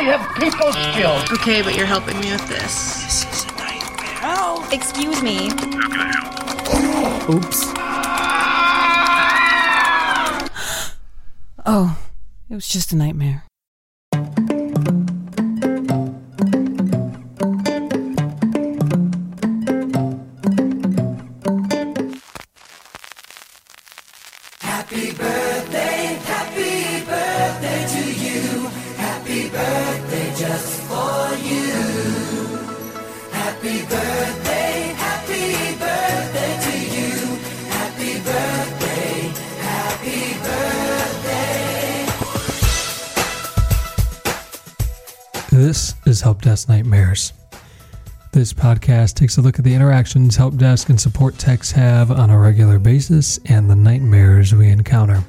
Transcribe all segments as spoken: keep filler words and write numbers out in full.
I have people skills. Okay, but you're helping me with this. This is a nightmare. Oh, excuse me. How can I help? Oops. Oh, it was just a nightmare. Happy birthday, happy birthday to you. Happy birthday just for you. Happy birthday, happy birthday to you. Happy birthday, happy birthday. This is Help Desk Nightmares. This podcast takes a look at the interactions help desk and support techs have on a regular basis and the nightmares we encounter.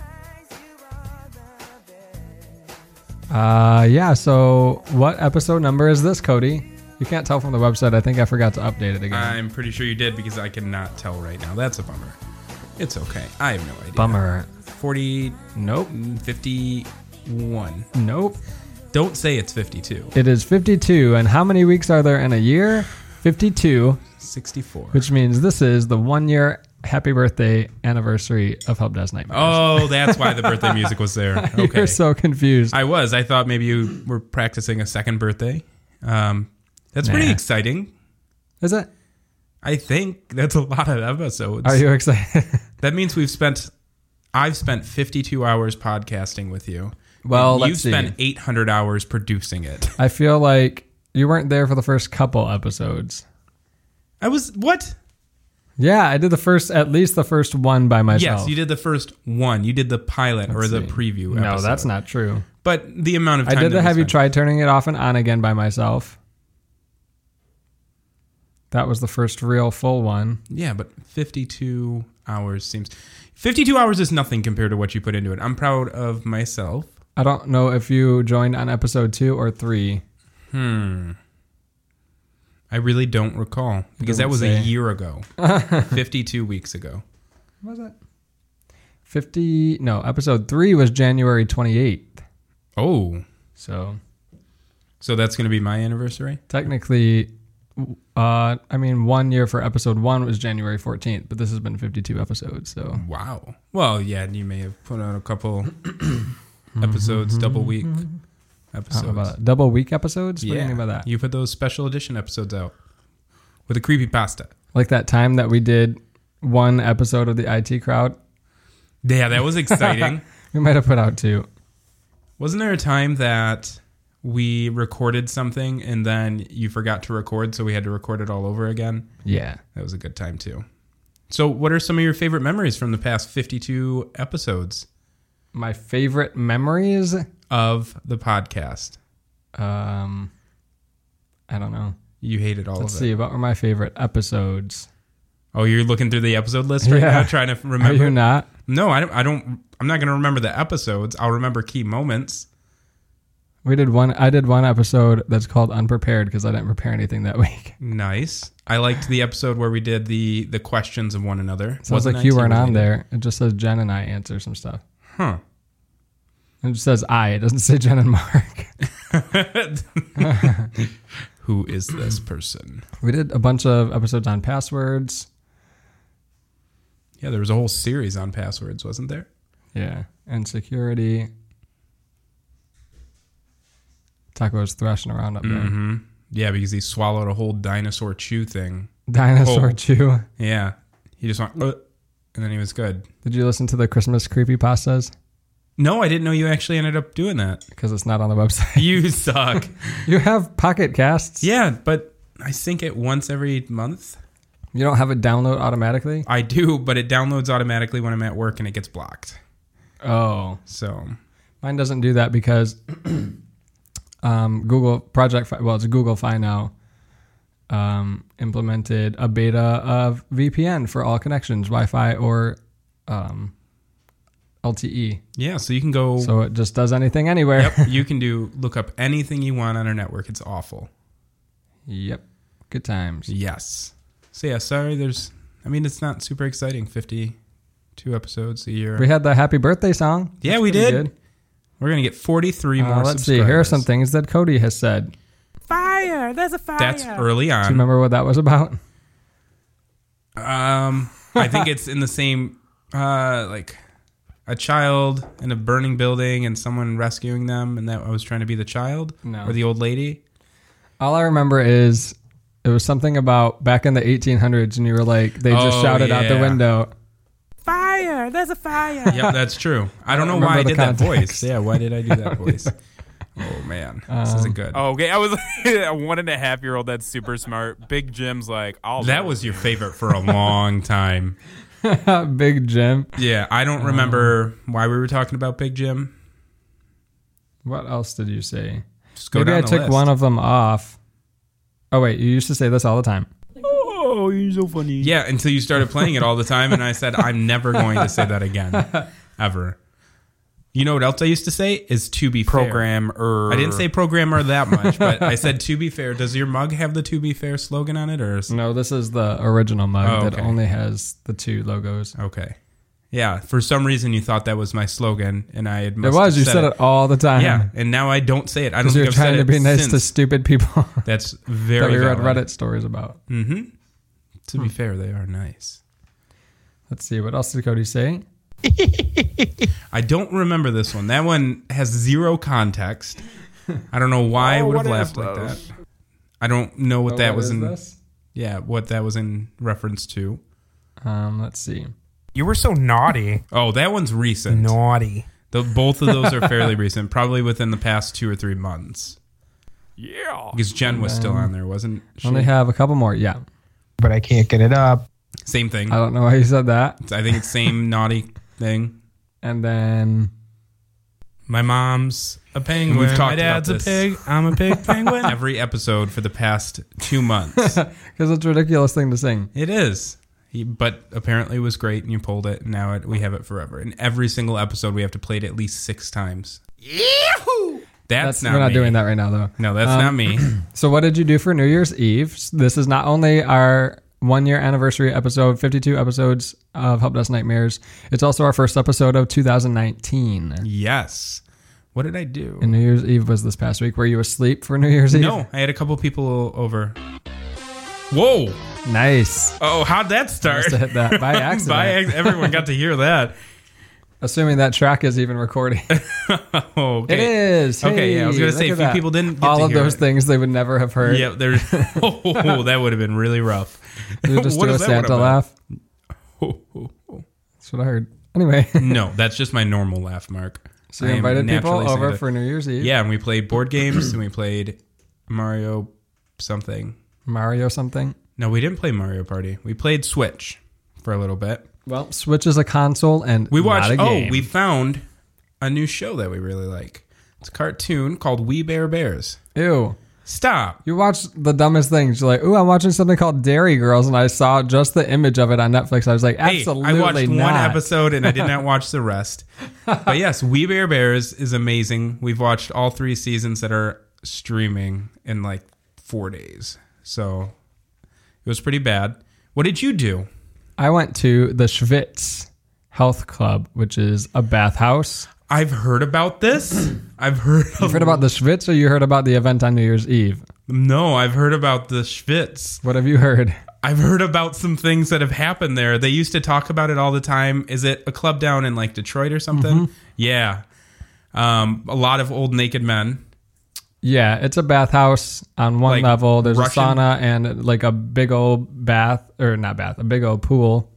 Uh, yeah, so what episode number is this, Cody? You can't tell from the website. I think I forgot to update it again. I'm pretty sure you did because I cannot tell right now. That's a bummer. It's okay. I have no idea. Bummer. forty. Nope. fifty-one. Nope. Don't say it's fifty-two. It is fifty-two, and how many weeks are there in a year? fifty-two. sixty-four. Which means this is the one-year happy birthday anniversary of Help Desk Nightmares. Oh, that's why the birthday music was there. Okay. You're so confused. I was. I thought maybe you were practicing a second birthday. Um, that's Nah. pretty exciting. Is it? I think that's a lot of episodes. Are you excited? That means we've spent, I've spent fifty-two hours podcasting with you. Well, and let's you've see. spent eight hundred hours producing it. I feel like you weren't there for the first couple episodes. I was, what? Yeah, I did the first, at least the first one by myself. Yes, you did the first one. You did the pilot Let's or the see. preview No, episode. that's not true. But the amount of I time did that the we Have You spent- Tried Turning It Off and On Again by myself. That was the first real full one. Yeah, but fifty-two hours seems... fifty-two hours is nothing compared to what you put into it. I'm proud of myself. I don't know if you joined on episode two or three. Hmm. I really don't recall because that was Doesn't a say. year ago. fifty-two weeks ago. Was it? fifty... No, episode three was January twenty-eighth. Oh. So... So that's going to be my anniversary? Technically, uh, I mean, one year for episode one was January fourteenth, but this has been fifty-two episodes, so... Wow. Well, yeah, you may have put out a couple episodes, double week episodes. How about double week episodes? What Yeah. do you mean by that? You put those special edition episodes out with a creepypasta. Like that time that we did one episode of the I T Crowd? Yeah, that was exciting. We might have put out two. Wasn't there a time that we recorded something and then you forgot to record, so we had to record it all over again? Yeah. That was a good time, too. So what are some of your favorite memories from the past fifty-two episodes? My favorite memories? Of the podcast. Um, I don't know. You hated all Let's of see, it. what were my favorite episodes? Oh, you're looking through the episode list right Yeah. now, trying to remember? Are you not? No, I don't. I don't I'm not going to remember the episodes. I'll remember key moments. We did one. I did one episode that's called Unprepared because I didn't prepare anything that week. Nice. I liked the episode where we did the the questions of one another. Sounds like you weren't on there. It just says Jen and I answer some stuff. Huh. It just says I. It doesn't say Jen and Mark. Who is this person? We did a bunch of episodes on passwords. Yeah, there was a whole series on passwords, wasn't there? Yeah. And security. Taco's thrashing around up there. Mm-hmm. Yeah, because he swallowed a whole dinosaur chew thing. Dinosaur Whole- chew. Yeah. He just went, uh, and then he was good. Did you listen to the Christmas creepypastas? No, I didn't know you actually ended up doing that. Because it's not on the website. You suck. You have Pocket Casts. Yeah, but I sync it once every month. You don't have it download automatically? I do, but it downloads automatically when I'm at work and it gets blocked. Oh. So Mine doesn't do that because um, Google Project, Fi, well, it's Google Fi now, um, implemented a beta of V P N for all connections, Wi-Fi or um, L T E. Yeah, so you can go. So it just does anything anywhere. Yep, you can do look up anything you want on our network. It's awful. Yep. Good times. Yes. So yeah, sorry. There's. I mean, it's not super exciting. fifty-two episodes a year. We had the happy birthday song. Yeah, That's we pretty did. good. We're going to get forty-three more Uh, let's see. subscribers. Here are some things that Cody has said. Fire! There's a fire. That's early Do you on. remember what that was about? Um, I think it's in the same, uh, like a child in a burning building and someone rescuing them, and that I was trying to be the child No. or the old lady. All I remember is it was something about back in the eighteen hundreds, and you were like, they just Oh, shouted out the yeah. window. Fire! There's a fire. Yep, that's true. I don't know remember why I the did that context. voice. Yeah, why did I do that voice? Oh man, this isn't good. Oh, okay, I was a one and a half year old that's super smart. Big Jim's like, I'll That was your favorite for a long time. Big Jim. Yeah, I don't remember why we were talking about Big Jim. What else did you say? Just go Maybe down I the took list. one of them off. Oh, wait. You used to say this all the time. Oh, you're so funny. Yeah, until you started playing it all the time, and I said, I'm never going to say that again. Ever. You know what else I used to say? Is to be fair. Programmer. I didn't say programmer that much, but I said to be fair. Does your mug have the to be fair slogan on it? Or is, No, this is the original mug Oh, that okay. only has the two logos. Okay. Yeah, for some reason you thought that was my slogan, and I had It was. You said it all the time. Yeah, and now I don't say it. I don't Because think you're I've trying said to it be nice since. to stupid people That's that very we read valid. Reddit stories about. Mm-hmm. To Hmm. be fair, they are nice. Let's see. What else did Cody say? I don't remember this one. That one has zero context. I don't know why I Oh, would have what laughed is like that. this? I don't know what Oh, that what was is in. this? Yeah, what that was in reference to. Um, let's see. You were so naughty. Oh, that one's recent. Naughty. The, both of those are fairly recent, probably within the past two or three months. Yeah. Because Jen was still on there, wasn't she? Only have a couple more. Yeah. But I can't get it up. Same thing. I don't know why you said that. I think it's same naughty thing. And then My mom's a penguin. We've talked My dad's about a this. pig. I'm a pig penguin. Every episode for the past two months. because it's a ridiculous thing to sing. It is. He, but apparently it was great, and you pulled it, and now it, we have it forever. In every single episode, we have to play it at least six times. Yahoo! That's, That's not we're not me. doing that right now though. No, that's Um, not me. So what did you do for New Year's Eve? This is not only our one year anniversary episode, fifty-two episodes of Help Desk Nightmares. It's also our first episode of two thousand nineteen. Yes. What did I do? And New Year's Eve was this past week. Were you asleep for New Year's Eve? No, I had a couple people over. Whoa! Nice. Oh, how'd that start? Must have hit that by accident. By ac- everyone got to hear that. Assuming that track is even recording. Oh, okay. It is. Okay, yeah, I was Hey, gonna look say a at few that. people didn't get All to of hear those it. things they would never have heard. Yeah, there's. Oh, that would have been really rough. You just What do a is that one Santa about? laugh. Oh, oh, oh. That's what I heard. Anyway, No, that's just my normal laugh, Mark. so you I am invited people naturally over Santa. for New Year's Eve. Yeah, and we played board games, and we played Mario something. Mario something. No, we didn't play Mario Party. We played Switch for a little bit. Well, Switch is a console and We watched. not a Oh, game. we found a new show that we really like. It's a cartoon called We Bear Bears. Ew. Stop. You watch the dumbest things. You're like, ooh, I'm watching something called Dairy Girls, and I saw just the image of it on Netflix. I was like, Hey, absolutely I watched not. one episode and I did not watch the rest. But yes, We Bear Bears is amazing. We've watched all three seasons that are streaming in like four days. So it was pretty bad. What did you do? I went to the Schwitz Health Club, which is a bathhouse. I've heard about this. I've heard. You've heard about the Schwitz, or you heard about the event on New Year's Eve? No, I've heard about the Schwitz. What have you heard? I've heard about some things that have happened there. They used to talk about it all the time. Is it a club down in like Detroit or something? Mm-hmm. Yeah. Um, a lot of old naked men. Yeah, it's a bathhouse on one Like level. There's Russian- a sauna and like a big old bath, or not bath, a big old pool.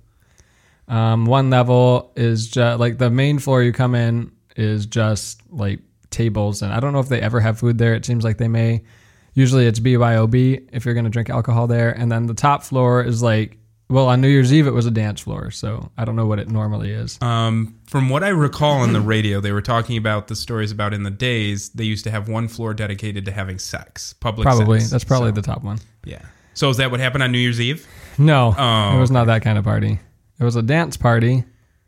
Um, one level is just like the main floor you come in is just like tables. And I don't know if they ever have food there. It seems like they may. Usually it's B Y O B if you're going to drink alcohol there. And then the top floor is like, well, on New Year's Eve, it was a dance floor. So I don't know what it normally is. Um, from what I recall on the radio, they were talking about the stories about in the days they used to have one floor dedicated to having sex, public Probably. sex. That's probably So, the top one. Yeah. So is that what happened on New Year's Eve? No, Oh, it was not that kind of party. It was a dance party,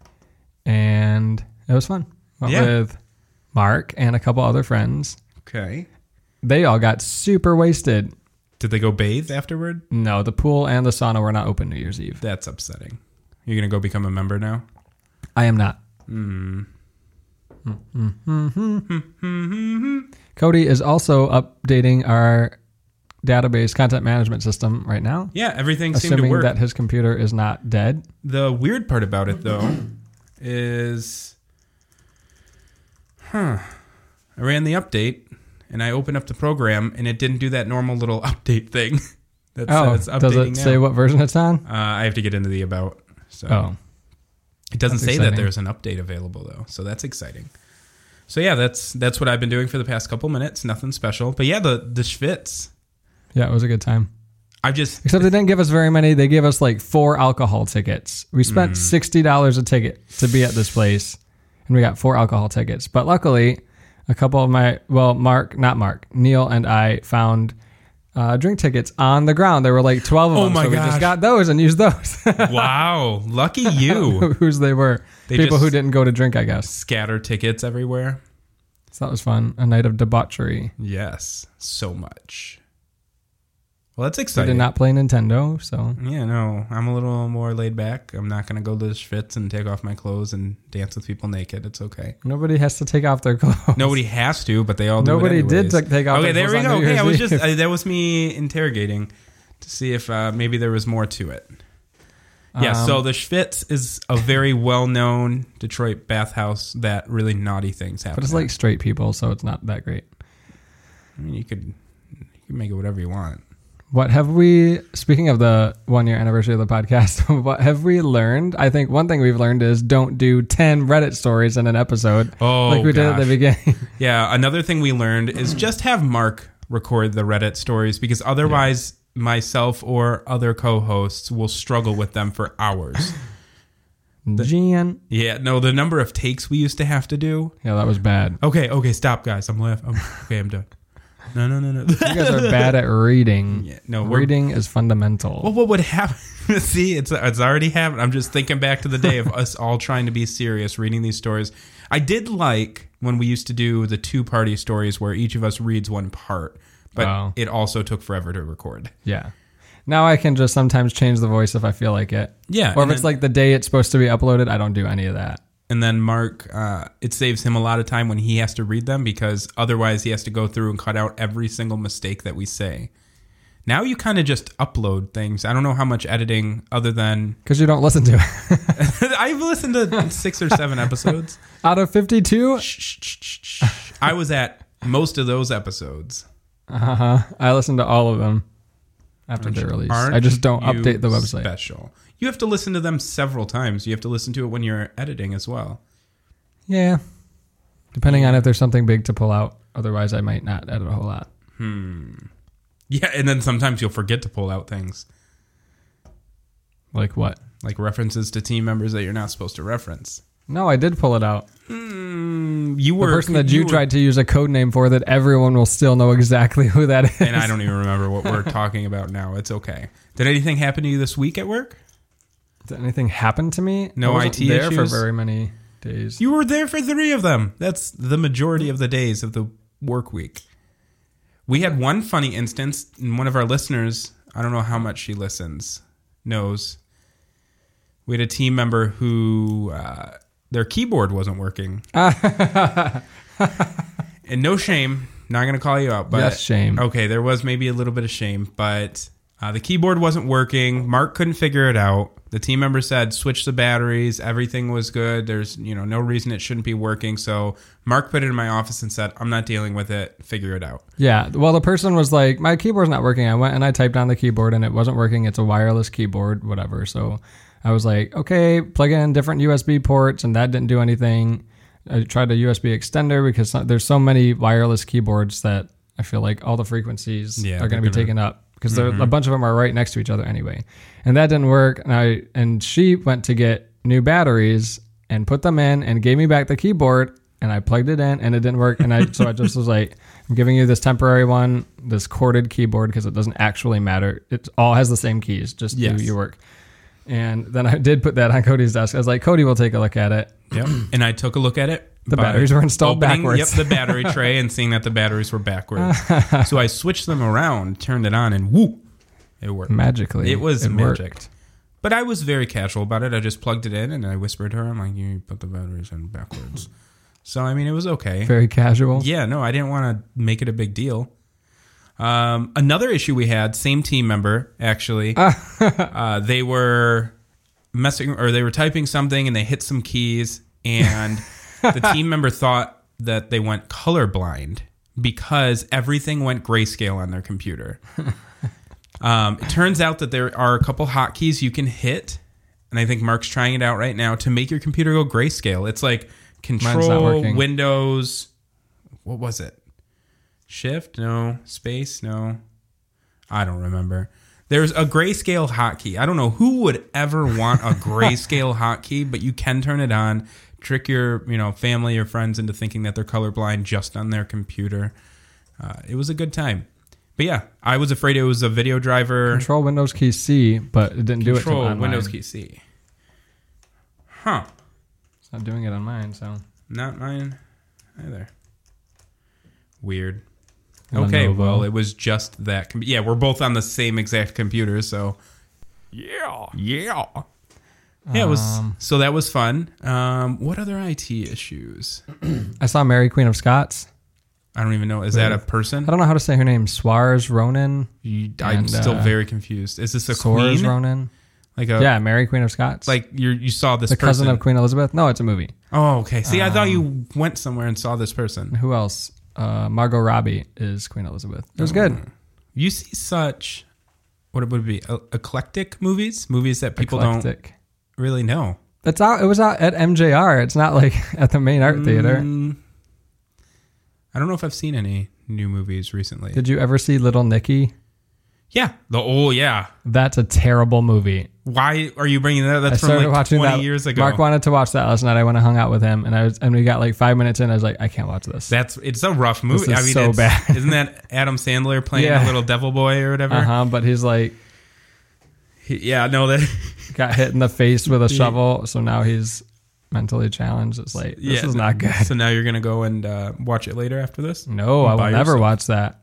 and it was fun. Went Yeah. with Mark and a couple other friends. Okay. They all got super wasted. Did they go bathe afterward? No, the pool and the sauna were not open New Year's Eve. That's upsetting. You're going to go become a member now? I am not. Cody is also updating our database content management system right now. Yeah, everything seemed to Assuming work. that his computer is not dead. The weird part about it, though, is, huh? I ran the update, and I opened up the program, and it didn't do that normal little update thing. That Oh, says updating does it now. say what version it's on? Uh, I have to get into the about. So Oh, it doesn't that's say that exciting. there's an update available though, so that's exciting. So yeah, that's that's what I've been doing for the past couple minutes. Nothing special, but yeah, the the Schwitz. yeah, it was a good time. I just Except they didn't give us very many. They gave us like four alcohol tickets. We spent Mm. sixty dollars a ticket to be at this place, and we got four alcohol tickets. But luckily, a couple of my, well, Mark, not Mark, Neil and I found uh, drink tickets on the ground. There were like twelve of Oh them. my so we gosh. just got those and used those. wow, lucky you. Whose they were. They People just- who didn't go to drink, I guess. Scatter tickets everywhere. So that was fun. A night of debauchery. Yes, so much. Well, that's We exciting. did not play Nintendo, so Yeah, no, I'm a little more laid back. I'm not going to go to the Schwitz and take off my clothes and dance with people naked. It's okay. nobody has to take off their clothes. Nobody has to, but they all do Nobody it did anyways. t- take off Okay, their there we clothes on go. New Okay, I was Year's just Eve. I, that was me interrogating to see if uh, maybe there was more to it. Yeah, Um, so the Schwitz is a very well-known Detroit bathhouse that really naughty things happen. But it's at. like straight people, so it's not that great. I mean, you could you could make it whatever you want. What have we, speaking of the one year anniversary of the podcast, what have we learned? I think one thing we've learned is don't do ten Reddit stories in an episode Oh, like we did at the gosh. beginning. Yeah, another thing we learned is just have Mark record the Reddit stories because otherwise myself or other co-hosts will struggle with them for hours. Jan. Yeah, no, the number of takes we used to have to do. Yeah, that was bad. Okay, okay, stop, guys. I'm laughing. I'm, okay, I'm done. No, no, no, no. You guys are bad at reading. Yeah, no, we're- reading is fundamental. Well, what would happen? See, it's it's already happened. I'm just thinking back to the day of us all trying to be serious, reading these stories. I did like when we used to do the two-party stories where each of us reads one part, but Oh. it also took forever to record. Yeah. Now I can just sometimes change the voice if I feel like it. Yeah, Or if and it's then- like the day it's supposed to be uploaded, I don't do any of that. And then Mark, uh, it saves him a lot of time when he has to read them because otherwise he has to go through and cut out every single mistake that we say. Now you kind of just upload things. I don't know how much editing other than Because you don't listen to it. I've listened to six or seven episodes. Out of fifty-two, Shh, shh, shh, shh, shh. I was at most of those episodes. uh-huh. I listen to all of them after they're released. Aren't I just don't you update the website. Special. You have to listen to them several times. You have to listen to it when you're editing as well. Yeah. Depending on if there's something big to pull out. Otherwise, I might not edit a whole lot. Yeah, and then sometimes you'll forget to pull out things Like what? like references to team members that you're not supposed to reference. No, I did pull it out. Mm, you The were person that you, were- tried to use a code name for that everyone will still know exactly who that is. and I don't even remember what we're talking about now. It's okay. Did anything happen to you this week at work? Did anything happen to me? No I wasn't I T there issues? for very many days. You were there for three of them. That's the majority of the days of the work week. We had one funny instance, and one of our listeners, I don't know how much she listens, knows. We had a team member who uh, their keyboard wasn't working. And no shame, not going to call you out. But Yes, shame. Okay, there was maybe a little bit of shame, but uh, the keyboard wasn't working. Mark couldn't figure it out. The team member said, switch the batteries. Everything was good. There's, you know, no reason it shouldn't be working. So Mark put it in my office and said, I'm not dealing with it. Figure it out. Yeah. Well, the person was like, my keyboard's not working. I went and I typed on the keyboard and it wasn't working. It's a wireless keyboard, whatever. So I was like, okay, plug in different U S B ports, and that didn't do anything. I tried a U S B extender because so- there's so many wireless keyboards that I feel like all the frequencies Yeah, are going to they're be gonna- taken up because a bunch of them are right next to each other anyway. And that didn't work. And I and she went to get new batteries and put them in and gave me back the keyboard, and I plugged it in and it didn't work. And I so I just was like, I'm giving you this temporary one, this corded keyboard, because it doesn't actually matter. It all has the same keys. Just Yes. do your work. And then I did put that on Cody's desk. I was like, Cody will take a look at it. Yep. And I took a look at it. The by batteries were installed opening, backwards. Yep, the battery tray and seeing that the batteries were backwards. So I switched them around, turned it on, and whoo, it worked. Magically. It was it magic. worked. But I was very casual about it. I just plugged it in and I whispered to her, I'm like, you put the batteries in backwards. So, I mean, it was okay. Very casual. Yeah, no, I didn't want to make it a big deal. Um, another issue we had, same team member, actually. uh, they were messing, or they were typing something and they hit some keys, and the team member thought that they went colorblind because everything went grayscale on their computer. um, it turns out that there are a couple hotkeys you can hit, and I think Mark's trying it out right now to make your computer go grayscale. It's like Mine's not Control, working. Windows, what was it? Shift? No. Space? No. I don't remember. There's a grayscale hotkey. I don't know who would ever want a grayscale hotkey, but you can turn it on, trick your you know family or friends into thinking that they're colorblind just on their computer. Uh, it was a good time. But yeah, I was afraid it was a video driver. Control Windows key C, but it didn't do it to Control on Windows mine. key C. Huh. It's not doing it on mine, so. Not mine either. Weird. Okay, Lenovo. well, it was just that. Com- yeah, we're both on the same exact computer, so Yeah. yeah, yeah. It was Um, so that was fun. Um, what other I T issues? I saw Mary Queen of Scots. I don't even know. Is that a person? I don't know how to say her name. Suarez Ronan. You, I'm And, still uh, very confused. Is this a Suarez queen? Ronan. Like a Yeah, Mary Queen of Scots. Like you you saw this the cousin person. of Queen Elizabeth. No, it's a movie. Oh, okay. See, I thought Um, you went somewhere and saw this person. Who else? Uh, Margot Robbie is Queen Elizabeth. It was good. You see such what would it be E- eclectic movies, movies that people Eclectic. don't really know. It's out. It was out at M J R. It's not like at the main art theater. Mm, I don't know if I've seen any new movies recently. Did you ever see Little Nicky? yeah, the oh yeah. That's a terrible movie. Why are you bringing that? That's I from started like watching twenty that. years ago. Mark wanted to watch that last night. I went and hung out with him, and I was, and we got like five minutes in. I was like, I can't watch this. That's it's a rough movie. This is I mean, so it's, bad. Isn't that Adam Sandler playing Yeah. a little devil boy or whatever? Uh huh. But he's like He- yeah, no, that got hit in the face with a shovel, so now he's mentally challenged. It's like this yeah, is not good. So now you're gonna go and uh, watch it later after this. No, I will By never yourself? watch that.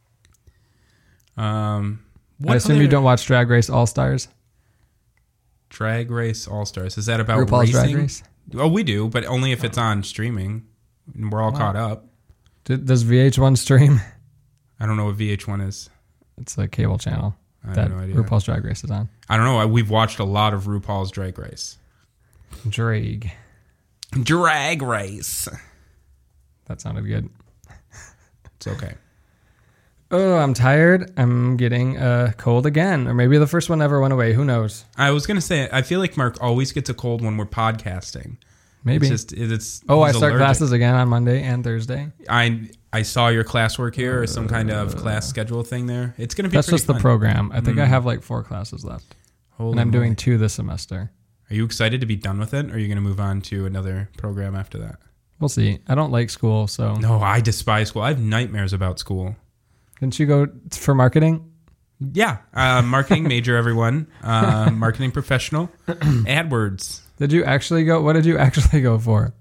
Um, I what assume you other- don't watch Drag Race All Stars. Drag Race All Stars. Is that about RuPaul's racing? Drag Race. Oh, we do, but only if it's on streaming. And we're all caught up. Did, does V H one stream? I don't know what V H one is. It's a cable channel I have that no idea. RuPaul's Drag Race is on. I don't know. I- We've watched a lot of RuPaul's Drag Race. Drag. Drag Race. That sounded good. It's okay. Oh, I'm tired. I'm getting a cold again. Or maybe the first one never went away. Who knows? I was gonna say. I feel like Mark always gets a cold when we're podcasting. Maybe. It's just it's. oh, I he's start allergic. classes again on Monday and Thursday. I I saw your classwork here or some kind of class schedule thing there. It's gonna be. That's pretty just the fun. program. I think I Mm. have like four classes left. Holy and I'm moly. doing two this semester. Are you excited to be done with it, or are you gonna move on to another program after that? We'll see. I don't like school, so. No, I despise school. I have nightmares about school. Didn't you go for marketing? Yeah, uh, marketing major, everyone. Uh, marketing professional. AdWords. Did you actually go? What did you actually go for?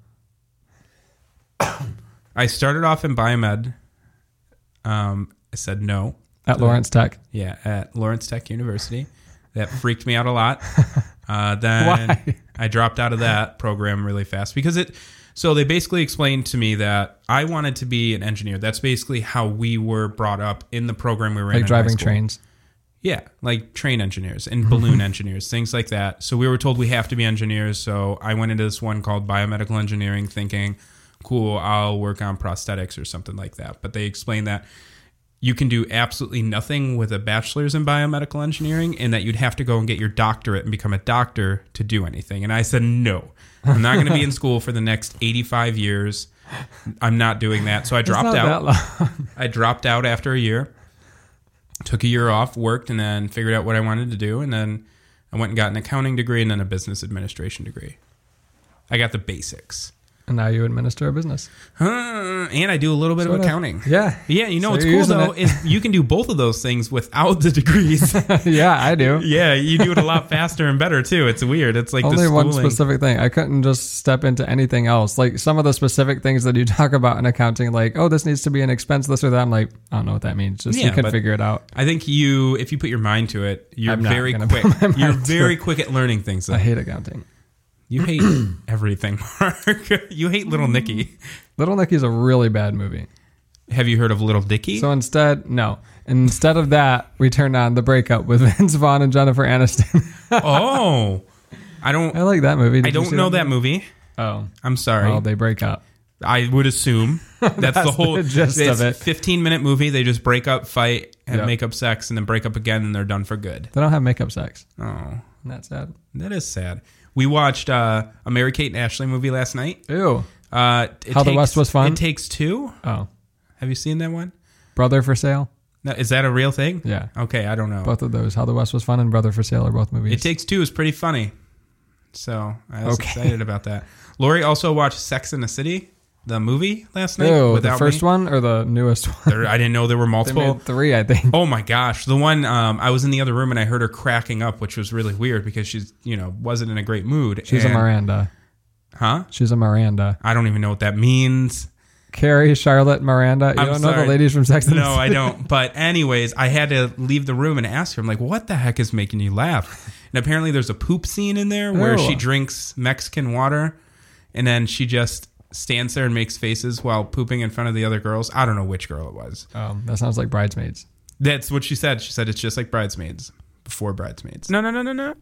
I started off in biomed. Um, I said no. At to Lawrence Tech. Yeah, at Lawrence Tech University. That freaked me out a lot. Uh, then Why? I dropped out of that program really fast because it. So they basically explained to me that I wanted to be an engineer. That's basically how we were brought up in the program we were in. Like in driving high school. trains. Yeah, like train engineers and balloon engineers, things like that. So we were told we have to be engineers. So I went into this one called biomedical engineering thinking, cool, I'll work on prosthetics or something like that. But they explained that you can do absolutely nothing with a bachelor's in biomedical engineering and that you'd have to go and get your doctorate and become a doctor to do anything. And I said, no, I'm not going to be in school for the next eighty-five years. I'm not doing that. So I dropped It's not out. that long. I dropped out after a year. Took a year off, worked, and then figured out what I wanted to do. And then I went and got an accounting degree and then a business administration degree. I got the basics. And now you administer a business. Uh, and I do a little bit Sort of of. accounting. Yeah. Yeah, you know So what's you're cool, using though, it. is you can do both of those things without the degrees. Yeah, I do. Yeah, you do it a lot faster and better, too. It's weird. It's like Only the one schooling. specific thing. I couldn't just step into anything else. Like some of the specific things that you talk about in accounting, like, oh, this needs to be an expense, this or that. I'm like, I don't know what that means. Just Yeah, you can but- figure it out. I think you, if you put your mind to it, you're I'm not very gonna quick. put my You're mind to very it. quick at learning things. Though. I hate accounting. You hate everything, Mark. You hate Little Nicky. Little Nicky's a really bad movie. Have you heard of Little Dicky? So instead, no. Instead of that, we turned on The Breakup with Vince Vaughn and Jennifer Aniston. Oh, I don't. I like that movie. Did I you don't see know that movie. Oh, I'm sorry. well, they break up. I would assume that's, That's the whole the gist it's of it. fifteen minute movie. They just break up, fight, and Yep. make up sex, and then break up again, and they're done for good. They don't have makeup sex. Oh, Isn't that sad? that is sad. We watched uh, a Mary Kate and Ashley movie last night. Ew. Uh, it How the Takes- West Was Fun? It Takes Two. Oh, Have you seen that one? Brother for Sale. No, is that a real thing? Yeah. Okay, I don't know. Both of those. How the West Was Fun and Brother for Sale are both movies. It Takes Two is pretty funny. So I was Okay. excited about that. Lori also watched Sex and the City, the movie, last night. Ew, the without first me. one or the newest one? There, I didn't know there were They multiple. made three, I think. Oh my gosh, the one um, I was in the other room and I heard her cracking up, which was really weird because she's you know wasn't in a great mood. She's And- a Miranda. Huh? She's a Miranda. I don't even know what that means. Carrie, Charlotte, Miranda. You I'm don't know sorry. the ladies from Sex and the No, I City? don't. But anyways, I had to leave the room and ask her. I'm like, what the heck is making you laugh? And apparently there's a poop scene in there where Ew. she drinks Mexican water and then she just stands there and makes faces while pooping in front of the other girls. I don't know which girl it was. Um, that sounds like Bridesmaids. That's what she said. She said it's just like Bridesmaids before Bridesmaids. No, no, no, no, no.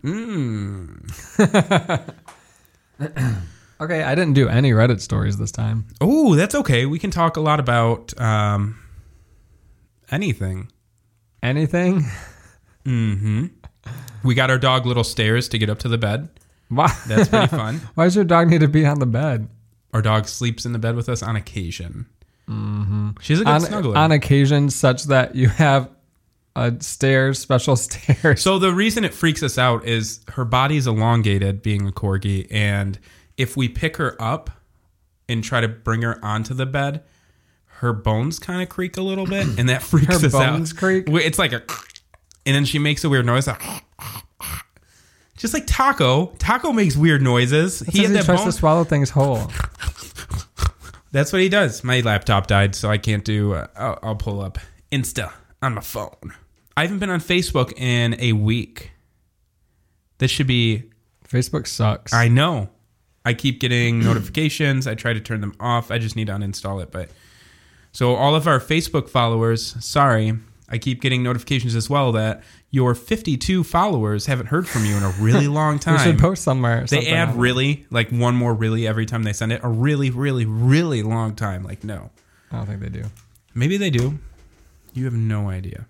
Mm. Okay, I didn't do any Reddit stories this time. Oh, that's okay. We can talk a lot about um, anything. Anything? Mm-hmm. We got our dog little stairs to get up to the bed. Why? That's pretty fun. Why does your dog need to be on the bed? Our dog sleeps in the bed with us on occasion. Mm-hmm. She's a good On, snuggler. on occasion, such that you have a stairs, special stairs. So the reason it freaks us out is her body's elongated, being a corgi, and if we pick her up and try to bring her onto the bed, her bones kind of creak a little bit, and that freaks Her us out. bones creak? It's like a, and then she makes a weird noise, like, just like Taco. Taco makes weird noises. he, he tries to swallow things whole. That's what he does. My laptop died, so I can't do. Uh, I'll, I'll pull up Insta on my phone. I haven't been on Facebook in a week. This should be. Facebook sucks. I know. I keep getting notifications. I try to turn them off. I just need to uninstall it. But so all of our Facebook followers, sorry, I keep getting notifications as well that your fifty-two followers haven't heard from you in a really long time. We should post somewhere. They something add on it. really, like one more really every time they send it. A really, really, really long time. Like, no. I don't think they do. Maybe they do. You have no idea.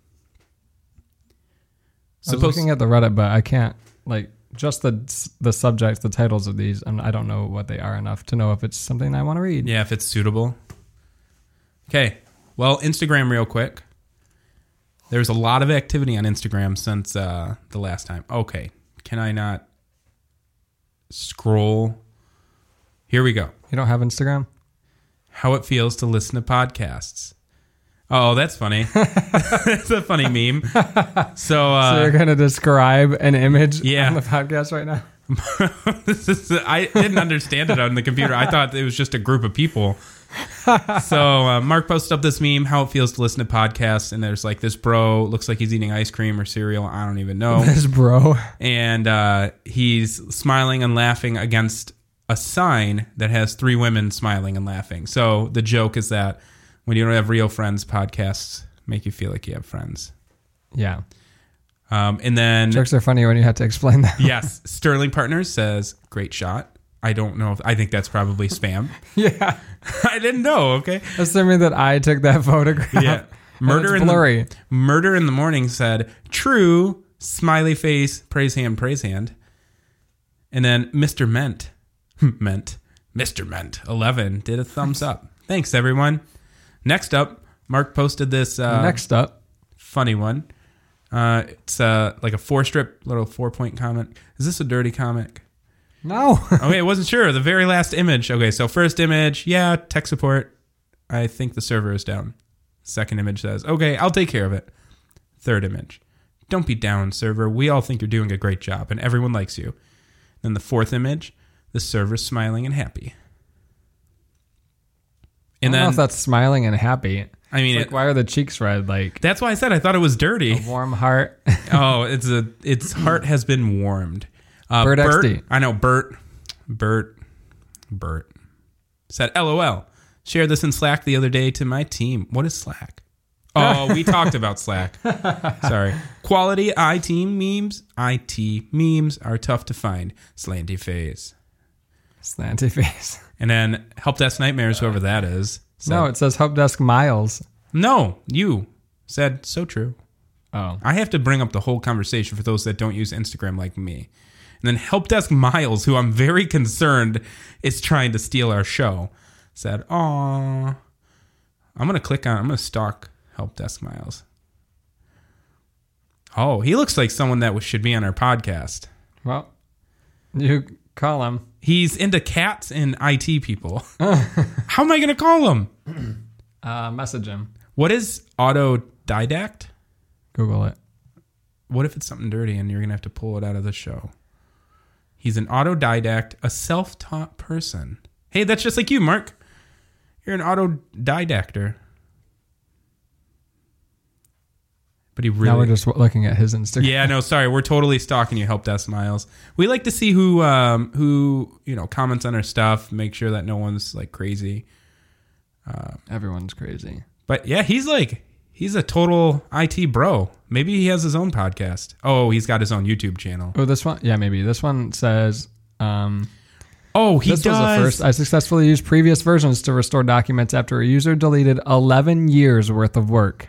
I was looking at the Reddit, but I can't, like, just the the subjects, the titles of these, and I don't know what they are enough to know if it's something I want to read. Yeah, if it's suitable. Okay. Well, Instagram real quick. There's a lot of activity on Instagram since uh, the last time. Okay. Can I not scroll? Here we go. You don't have Instagram? How it feels to listen to podcasts. Oh, that's funny. That's a funny meme. So, uh, So you're going to describe an image yeah. on the podcast right now? this is, I didn't understand it on the computer. I thought it was just a group of people. So uh, Mark posted up this meme, how it feels to listen to podcasts, and there's like this bro, looks like he's eating ice cream or cereal. I don't even know. This bro. And uh, he's smiling and laughing against a sign that has three women smiling and laughing. So the joke is that when you don't have real friends, podcasts make you feel like you have friends. Yeah. Um, and then... Jokes are funny when you have to explain them. Yes. Sterling Partners says, great shot. I don't know if... I think that's probably spam. Yeah. I didn't know, okay? Assuming that I took that photograph. Yeah. Murder it's in blurry. the Murder in the Morning said, true, smiley face, praise hand, praise hand. And then Mister Ment, Ment, Mister Ment, eleven, did a thumbs up. Thanks, everyone. Next up, Mark posted this uh, Next up. funny one. Uh, it's uh, like a four-strip little four-point comic. Is this a dirty comic? No. Okay, I wasn't sure. The very last image. Okay, so first image, yeah, tech support. I think the server is down. Second image says, okay, I'll take care of it. Third image, don't be down, server. We all think you're doing a great job, and everyone likes you. Then the fourth image, the server's smiling and happy. And I don't then, know if that's smiling and happy. I mean, Like, it, why are the cheeks red? Like, that's why I said I thought it was dirty. warm heart. Oh, it's a its heart has been warmed. Uh, Bert Bert X D. I know Bert. Bert, Bert said, LOL. Shared this in Slack the other day to my team. What is Slack? Oh, we talked about Slack. Sorry. Quality I T memes, I T memes are tough to find. Slanty face. Slanty face. And then Help Desk Nightmares, whoever that is. Said, No, it says Help Desk Miles. No, you said so true. Oh. I have to bring up the whole conversation for those that don't use Instagram like me. And then Help Desk Miles, who I'm very concerned is trying to steal our show, said, "Aw, I'm gonna click on. I'm gonna stalk Help Desk Miles. Oh, he looks like someone that should be on our podcast. Well, you call him. He's into cats and I T people. How am I gonna call him? Uh, message him. What is autodidact? Google it. What if it's something dirty and you're gonna have to pull it out of the show? He's an autodidact, a self-taught person. Hey, that's just like you, Mark. You're an autodidactor. But he really... Now we're just looking at his Instagram. Yeah, no, sorry. We're totally stalking you, Help Desk Miles. We like to see who, um, who you know, comments on our stuff, make sure that no one's, like, crazy. Uh, Everyone's crazy. But, yeah, he's, like, he's a total I T bro. Maybe he has his own podcast. Oh, he's got his own YouTube channel. Oh, this one? Yeah, maybe. This one says... Um, oh, he this does. was the first. I successfully used previous versions to restore documents after a user deleted eleven years worth of work.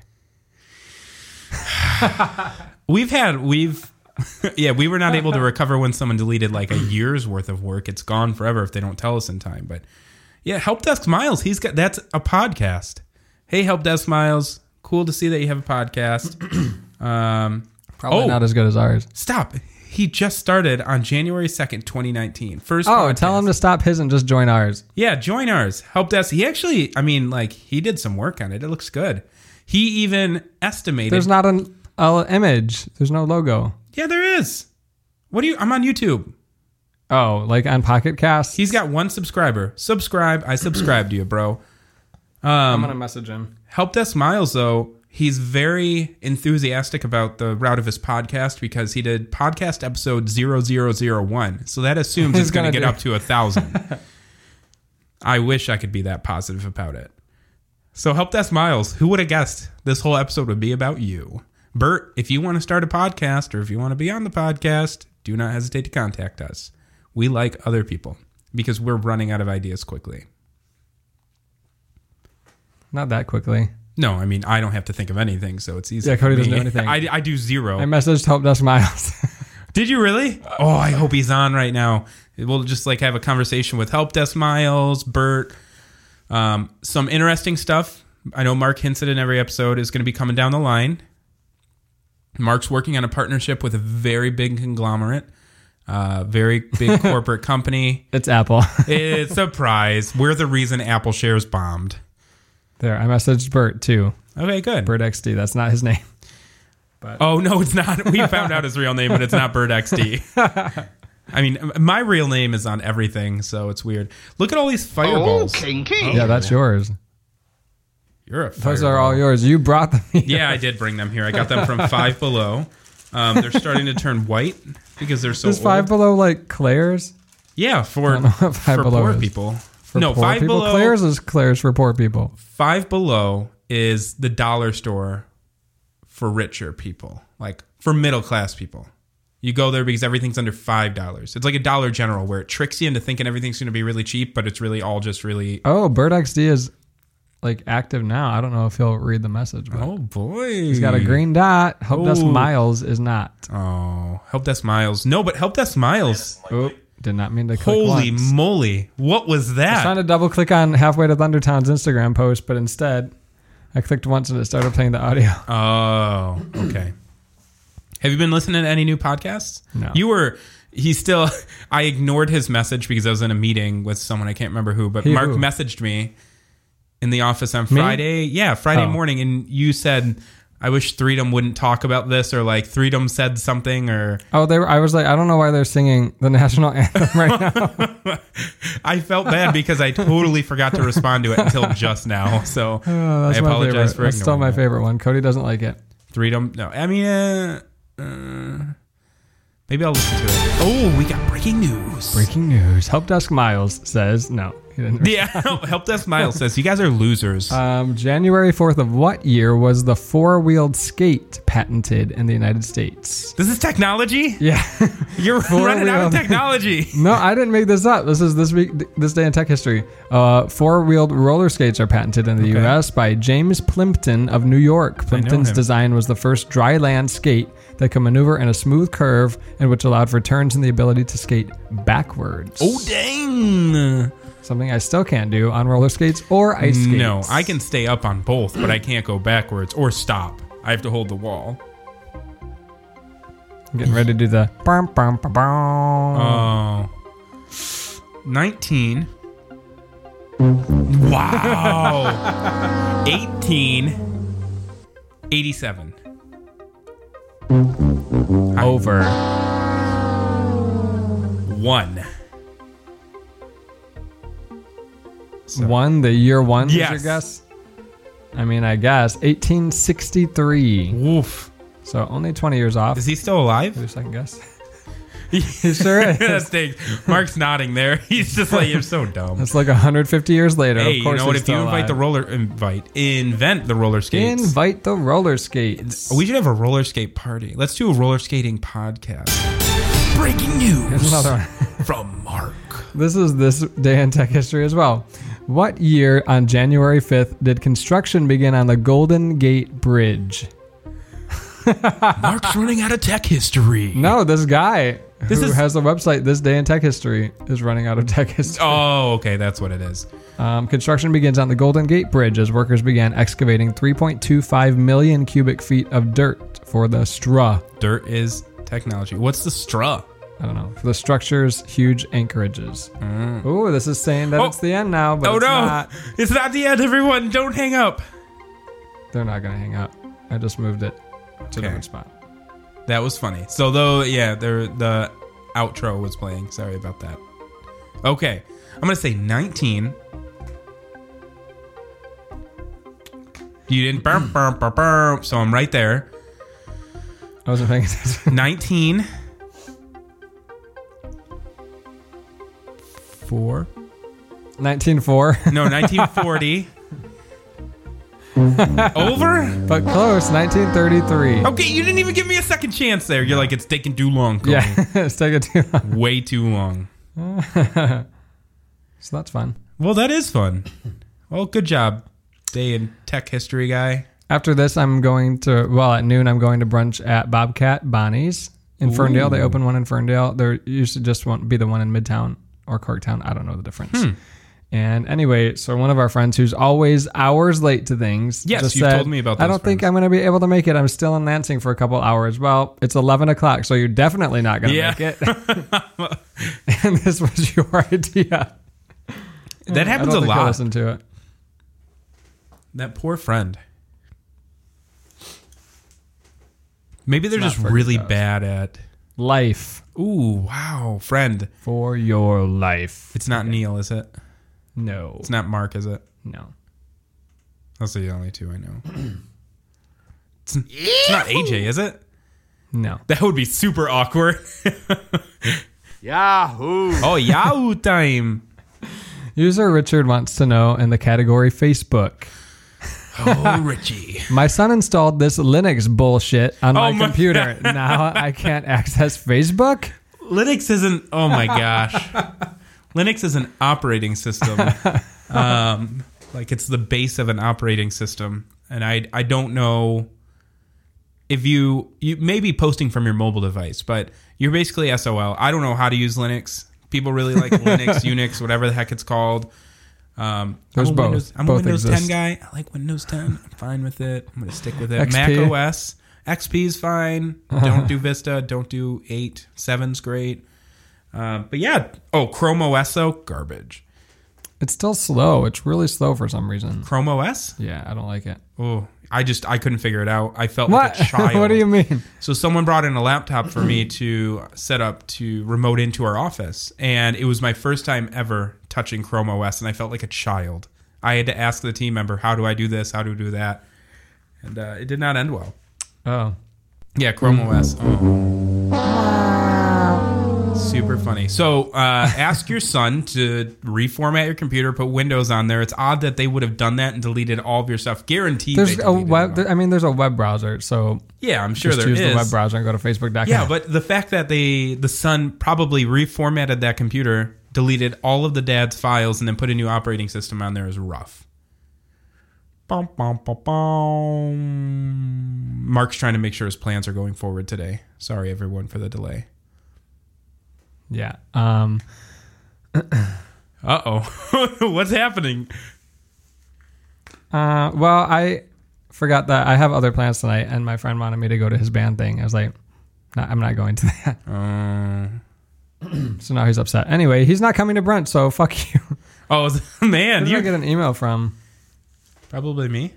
we've had, we've, yeah, we were not able to recover when someone deleted like a year's worth of work. It's gone forever if they don't tell us in time. But yeah, Help Desk Miles, he's got, that's a podcast. Hey, Help Desk Miles, cool to see that you have a podcast. um, Probably oh, not as good as ours. Stop. He just started on January second, twenty nineteen. First Oh, podcast. tell him to stop his and just join ours. Yeah, join ours. Help Desk. He actually, I mean, like, he did some work on it. It looks good. He even estimated. There's not an uh, image. There's no logo. Yeah, there is. What do you, I'm on YouTube. Oh, like on Pocket Cast? He's got one subscriber. Subscribe. I subscribe to you, bro. Um, I'm going to message him. Help Desk Miles, though, he's very enthusiastic about the route of his podcast because he did podcast episode zero zero zero one. So that assumes it's going to get up to a thousand. I wish I could be that positive about it. So Help Desk Miles, who would have guessed this whole episode would be about you? Bert, if you want to start a podcast or if you want to be on the podcast, do not hesitate to contact us. We like other people because we're running out of ideas quickly. Not that quickly. No, I mean, I don't have to think of anything, so it's easy. Yeah, Cody for me. doesn't do anything. I, I do zero. I messaged Help Desk Miles. Did you really? Oh, I hope he's on right now. We'll just like have a conversation with Help Desk Miles, Bert. Um, some interesting stuff. I know Mark hints at in every episode is going to be coming down the line. Mark's working on a partnership with a very big conglomerate, uh, very big corporate company. It's Apple. It's a surprise. We're the reason Apple shares bombed. There, I messaged Bert too. Okay, good. Bert X D. That's not his name. But. Oh, no, it's not. We found out his real name, but it's not Bert X D. I mean, my real name is on everything, so it's weird. Look at all these fireballs. Oh, kinky. Oh, yeah, that's yours. You're a fireball. Those are all yours. You brought them here. Yeah, I did bring them here. I got them from Five Below. Um, they're starting to turn white because they're so Is old. Five Below like Claire's? Yeah, for, Five for Below poor is. people. For no, poor Five people? Below. Claire's is Claire's for poor people. Five Below is the dollar store for richer people, like for middle class people. You go there because everything's under five dollars. It's like a Dollar General where it tricks you into thinking everything's going to be really cheap, but it's really all just really. Oh, Bert X D is like active now. I don't know if he'll read the message. But Oh boy, he's got a green dot. Help Desk Oh. Miles is not. Oh, Help Desk Miles. No, but Help Desk Miles. Oh, did not mean to click Holy once. moly! What was I was that? trying to double click on Halfway to Thundertown's Instagram post, but instead I clicked once and it started playing the audio. Oh, okay. Have you been listening to any new podcasts? No. You were. He still. I ignored his message because I was in a meeting with someone. I can't remember who, but He Mark who? messaged me in the office on Me? Friday. Yeah, Friday Oh. morning, and you said, "I wish Freedom wouldn't talk about this," or like Freedom said something, or Oh, they were. I was like, I don't know why they're singing the national anthem right now. I felt bad because I totally forgot to respond to it until just now. So Oh, I that's my apologize favorite. for That's still ignoring my that. favorite one. Cody doesn't like it. Freedom. No, I mean, uh, uh, Maybe I'll listen to it. Oh, we got breaking news. Breaking news. Help Desk Miles says no. He didn't. Yeah, Help Desk Miles says you guys are losers. Um, January fourth of what year was the four-wheeled skate patented in the United States? This is technology? Yeah. You're running out of technology. No, I didn't make this up. This is this week, this day in tech history. Uh, four-wheeled roller skates are patented in the Okay. U S by James Plimpton of New York. Plimpton's him. design was the first dry land skate that could maneuver in a smooth curve and which allowed for turns and the ability to skate backwards. Oh, dang. Something I still can't do on roller skates or ice skates. No, I can stay up on both, but I can't go backwards or stop. I have to hold the wall. I'm getting ready to do the bum, bum, bum, bum. Oh. nineteen. Wow. eighteen eighty-seven. Over. One. So- One, the year one, Yes. is your guess? I mean, I guess. eighteen sixty-three. Woof. So only twenty years off. Is he still alive? Your second guess? He sure is. That stinks. Mark's nodding there. He's just like, you're so dumb. It's like one hundred fifty years later. Hey, of course you know what? he's If you still invite alive. the roller, invite, invent the roller skates. Invite the roller skates. We should have a roller skate party. Let's do a roller skating podcast. Breaking news Here's another one. from Mark. This is this day in tech history as well. What year on January fifth did construction begin on the Golden Gate Bridge? Mark's running out of tech history. No, this guy This who is- has the website This Day in Tech History is running out of tech history. Oh, okay, that's what it is. Um, construction begins on the Golden Gate Bridge as workers began excavating three point two five million cubic feet of dirt for the S T R A. Dirt is technology. What's the straw? I don't know. For the structure's huge anchorages. Oh, this is saying that Oh. it's the end now, but Oh it's no, not. it's not the end. Everyone, don't hang up. They're not going to hang up. I just moved it to a Okay. different spot. That was funny. So though, yeah, there the outro was playing. Sorry about that. Okay, I'm gonna say nineteen. You didn't burp, burp, burp, burp. So I'm right there. I wasn't paying attention. nineteen. Four. nineteen oh four. No, nineteen forty. Over? But close. nineteen thirty-three. Okay, you didn't even give me a second chance there. You're like, it's taking too long. Cody. Yeah, it's taking too long. Way too long. So that's fun. Well, that is fun. Well, good job, day in tech history guy. After this, I'm going to, well, at noon, I'm going to brunch at Bobcat Bonnie's in Ferndale. They opened one in Ferndale. There used to just want, be the one in Midtown or Corktown. I don't know the difference. Hmm. And anyway, so one of our friends who's always hours late to things. Yes, just you've said, told me about I those don't think friends." I'm going to be able to make it. I'm still in Lansing for a couple hours. Well, it's eleven o'clock, so you're definitely not going to Yeah. make it. And this was your idea. That I happens don't a think he'll lot. listen to it. That poor friend. Maybe they're It's not just Fergus really House. bad at. Life Ooh, wow, friend. for your life. It's not Neil, is it? No. It's not Mark, is it? No. Those are the only two I know. It's, it's not A J, is it? No. That would be super awkward. Yahoo! Oh, Yahoo time. User Richard wants to know in the category Facebook. Oh, Richie. My son installed this Linux bullshit on my, Oh my computer. Now I can't access Facebook? Linux isn't. Oh my gosh. Linux is an operating system. Um, like it's the base of an operating system, and I I don't know if you you may be posting from your mobile device, but you're basically S O L. I don't know how to use Linux. People really like Linux, Unix, whatever the heck it's called. Um, There's I'm a both. Windows, I'm Both a Windows exist. ten guy. I like Windows ten. I'm fine with it. I'm going to stick with it. X P. Mac O S. X P is fine. Don't do Vista. Don't do eight. seven's great. Uh, but yeah. Oh, Chrome O S, though, garbage. It's still slow. It's really slow for some reason. Chrome O S? Yeah, I don't like it. Oh, I just, I couldn't figure it out. I felt What? like a child. What do you mean? So someone brought in a laptop for me to set up to remote into our office. And it was my first time ever touching Chrome O S. And I felt like a child. I had to ask the team member, how do I do this? How do I do that? And uh, it did not end well. Oh. Yeah, Chrome O S. Oh. super funny. So uh, ask your son to reformat your computer, put Windows on there. It's odd that they would have done that and deleted all of your stuff. Guaranteed. There's they a deleted web. it all. I mean, there's a web browser, so Yeah, I'm sure just there use is. the web browser and go to Facebook dot com. Yeah, but the fact that they the son probably reformatted that computer, deleted all of the dad's files, and then put a new operating system on there is rough. Bum, bum, bum, bum. Mark's trying to make sure his plans are going forward today. Sorry, everyone, for the delay. yeah. Um, Uh-oh. What's happening? uh, well, I forgot that I have other plans tonight, and my friend wanted me to go to his band thing. I was like, nah, I'm not going to that. Uh, So now he's upset. Anyway, he's not coming to Brent, so fuck you. oh, man. Who did You I get an email from? Probably me.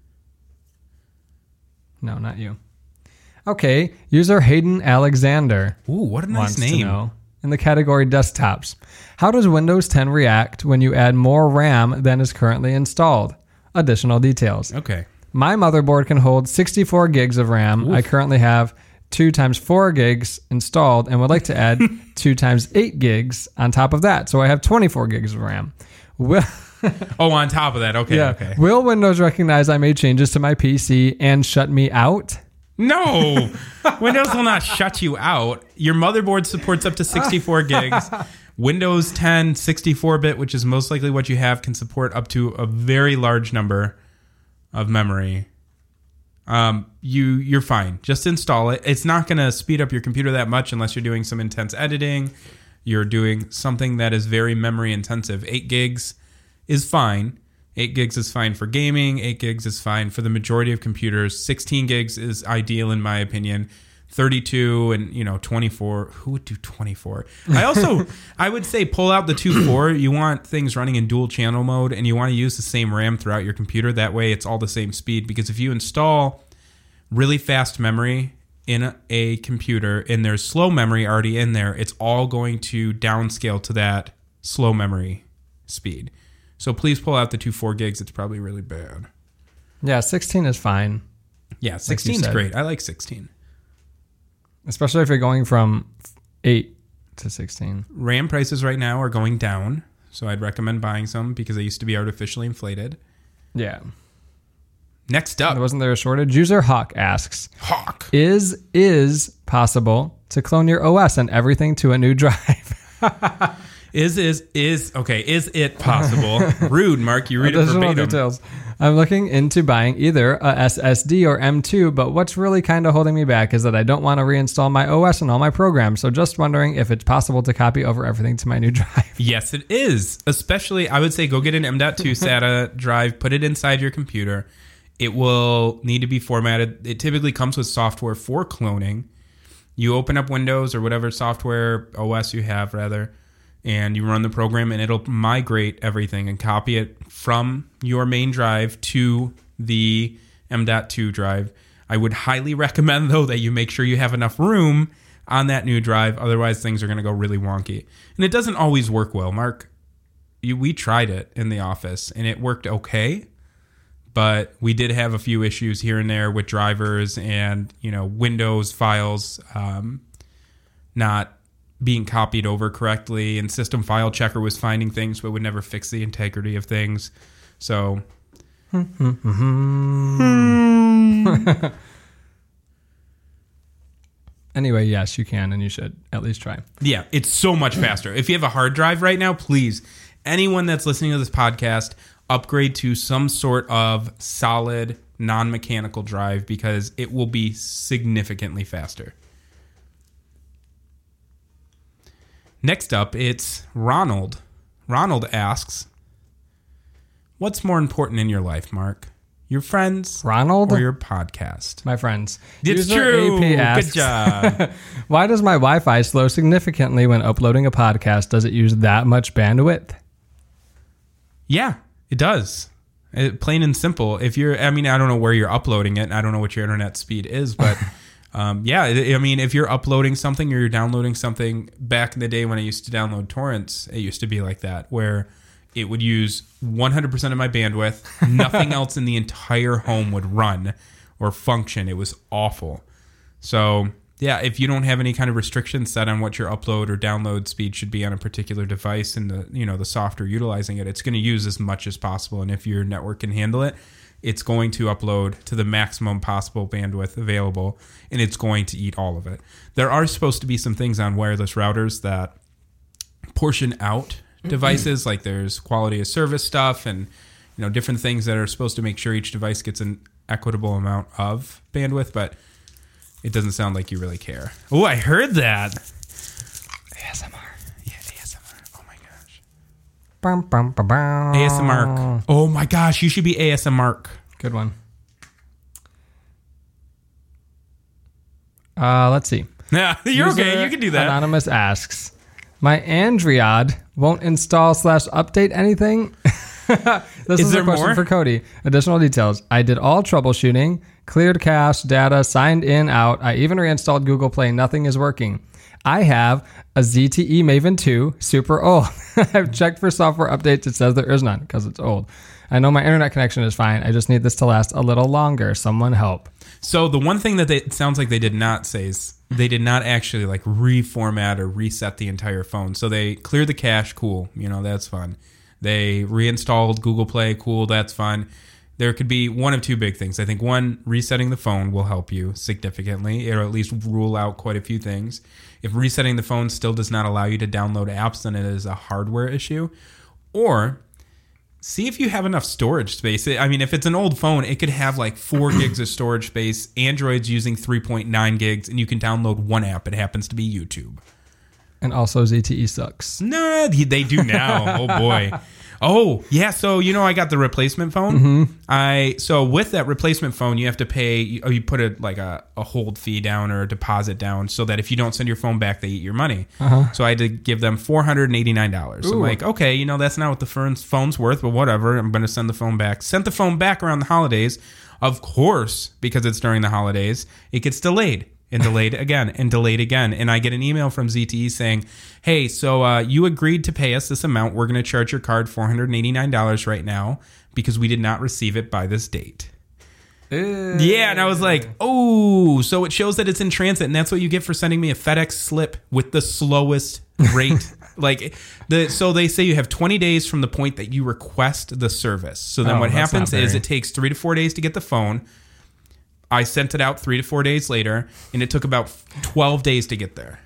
No, not you. Okay, user Hayden Alexander Ooh, what a nice wants to name. know, in the category desktops, how does Windows ten react when you add more RAM than is currently installed? Additional details. Okay. My motherboard can hold sixty-four gigs of RAM. I currently have two times four gigs installed and would like to add two times eight gigs on top of that. So I have twenty-four gigs of RAM. Will, Oh, on top of that. Okay, yeah. okay. Will Windows recognize I made changes to my P C and shut me out? No, Windows will not shut you out. Your motherboard supports up to sixty-four gigs. Windows ten sixty-four bit, which is most likely what you have, can support up to a very large number of memory. Um, you you're fine. Just install it. It's not going to speed up your computer that much unless you're doing some intense editing. You're doing something that is very memory intensive. Eight gigs is fine. Eight gigs is fine for gaming. Eight gigs is fine for the majority of computers. Sixteen gigs is ideal in my opinion. thirty-two and you know twenty-four. Who would do twenty-four? I also I would say pull out the two four. You want things running in dual channel mode, and you want to use the same RAM throughout your computer. That way, it's all the same speed. Because if you install really fast memory in a, a computer and there's slow memory already in there, it's all going to downscale to that slow memory speed. So please pull out the two four gigs. It's probably really bad. Yeah, sixteen is fine, Yeah, sixteen is said. great. I like sixteen. especially if you're going from eight to sixteen. RAM prices right now are going down, so I'd recommend buying some because they used to be artificially inflated. Yeah. Next up, Wasn't there a shortage? User Hawk asks, Hawk. Is is possible to clone your O S and everything to a new drive? Is is is okay? Is it possible? Rude, Mark. You read it Additional verbatim. details. I'm looking into buying either a S S D or M two, but what's really kind of holding me back is that I don't want to reinstall my O S and all my programs. So just wondering if it's possible to copy over everything to my new drive. Yes, it is. Especially, I would say go get an M dot two SATA drive, put it inside your computer. It will need to be formatted. It typically comes with software for cloning. You open up Windows or whatever software O S you have, rather, and you run the program, and it'll migrate everything and copy it from your main drive to the M dot two drive. I would highly recommend, though, that you make sure you have enough room on that new drive. Otherwise, things are going to go really wonky. And it doesn't always work well. Mark, you, we tried it in the office, and it worked okay. But we did have a few issues here and there with drivers and, you know, Windows files um, not being copied over correctly, and System File Checker was finding things but would never fix the integrity of things. So Anyway, yes, you can, and you should at least try. yeah, it's so much faster. If you have a hard drive right now, please, anyone that's listening to this podcast, upgrade to some sort of solid non-mechanical drive because it will be significantly faster. Next up, it's Ronald. Ronald asks, what's more important in your life, Mark? Your friends Ronald? or your podcast? My friends. It's User true. A P Good asks, job. why does my Wi-Fi slow significantly when uploading a podcast? Does it use that much bandwidth? Yeah, it does. It, plain and simple. If you're, I mean, I don't know where you're uploading it. I don't know what your internet speed is, but um, yeah, I I mean, if you're uploading something or you're downloading something, back in the day when I used to download torrents, it used to be like that, where it would use one hundred percent of my bandwidth. Nothing else in the entire home would run or function. It was awful. So yeah, if you don't have any kind of restrictions set on what your upload or download speed should be on a particular device, and the you know the software utilizing it, it's going to use as much as possible. And if your network can handle it, it's going to upload to the maximum possible bandwidth available, and it's going to eat all of it. There are supposed to be some things on wireless routers that portion out devices, like there's quality of service stuff and you know different things that are supposed to make sure each device gets an equitable amount of bandwidth, but it doesn't sound like you really care. Oh, I heard that. A S M R. Yeah, A S M R. Oh my gosh. Bum, bum, bum, bum. A S M R. Oh my gosh, you should be A S M R. Good one. Uh, let's see. Yeah, you're User okay. You can do that. Anonymous asks, my Android won't install slash update anything. This is, Is a there question more? for Cody. Additional details. I did all troubleshooting, cleared cache, data, signed in, out. I even reinstalled Google Play. Nothing is working. I have a Z T E Maven two, super old. I've checked for software updates. It says there is none because it's old. I know my internet connection is fine. I just need this to last a little longer. Someone help. So the one thing that they, it sounds like they did not say is they did not actually like reformat or reset the entire phone. So they cleared the cache. Cool. You know, that's fun. They reinstalled Google Play. Cool. That's fun. There could be one of two big things. I think one, resetting the phone will help you significantly, or at least rule out quite a few things. If resetting the phone still does not allow you to download apps, then it is a hardware issue. Or see if you have enough storage space. I mean, if it's an old phone, it could have like four gigs of storage space. Android's using three point nine gigs, and you can download one app. It happens to be YouTube. And also Z T E sucks. No, they do now. Oh boy. Oh yeah. So you know, I got the replacement phone. Mm-hmm. I so with that replacement phone, you have to pay. You, you put a like a, a hold fee down or a deposit down, so that if you don't send your phone back, they eat your money. Uh-huh. So I had to give them four hundred and eighty nine dollars. I'm like, okay, you know, that's not what the phone's phone's worth, but whatever. I'm going to send the phone back. Sent the phone back around the holidays. Of course, because it's during the holidays, it gets delayed. And delayed again, and delayed again. And I get an email from Z T E saying, hey, so uh, you agreed to pay us this amount. We're going to charge your card four hundred eighty nine dollars right now because we did not receive it by this date. Ew. Yeah, and I was like, oh, so it shows that it's in transit, and that's what you get for sending me a FedEx slip with the slowest rate. Like the so they say you have twenty days from the point that you request the service. So then Oh, what that's happens not is very- it takes three to four days to get the phone. I sent it out three to four days later, and it took about twelve days to get there.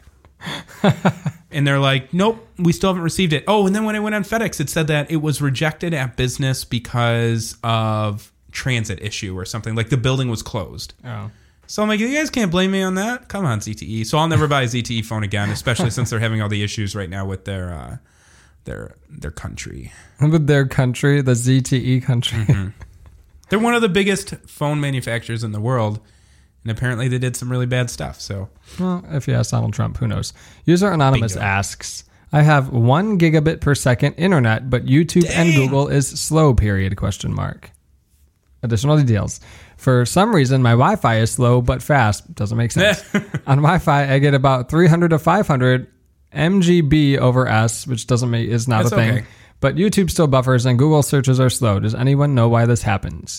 And they're like, nope, we still haven't received it. Oh, and then when I went on FedEx, it said that it was rejected at business because of transit issue or something. Like the building was closed. Oh. So I'm like, you guys can't blame me on that. Come on, Z T E. So I'll never buy a Z T E phone again, especially since they're having all the issues right now with their uh, their their country. With their country, the Z T E country. Mm-hmm. They're one of the biggest phone manufacturers in the world, and apparently they did some really bad stuff. So, Well, if you ask Donald Trump, who knows? User Anonymous Bingo. asks, I have one gigabit per second internet, but YouTube and Dang. Google is slow, period, question mark. Additional details. For some reason, my Wi-Fi is slow but fast. Doesn't make sense. On Wi-Fi, I get about three hundred to five hundred M G B over S, which doesn't make is not That's a thing. okay. But YouTube still buffers and Google searches are slow. Does anyone know why this happens?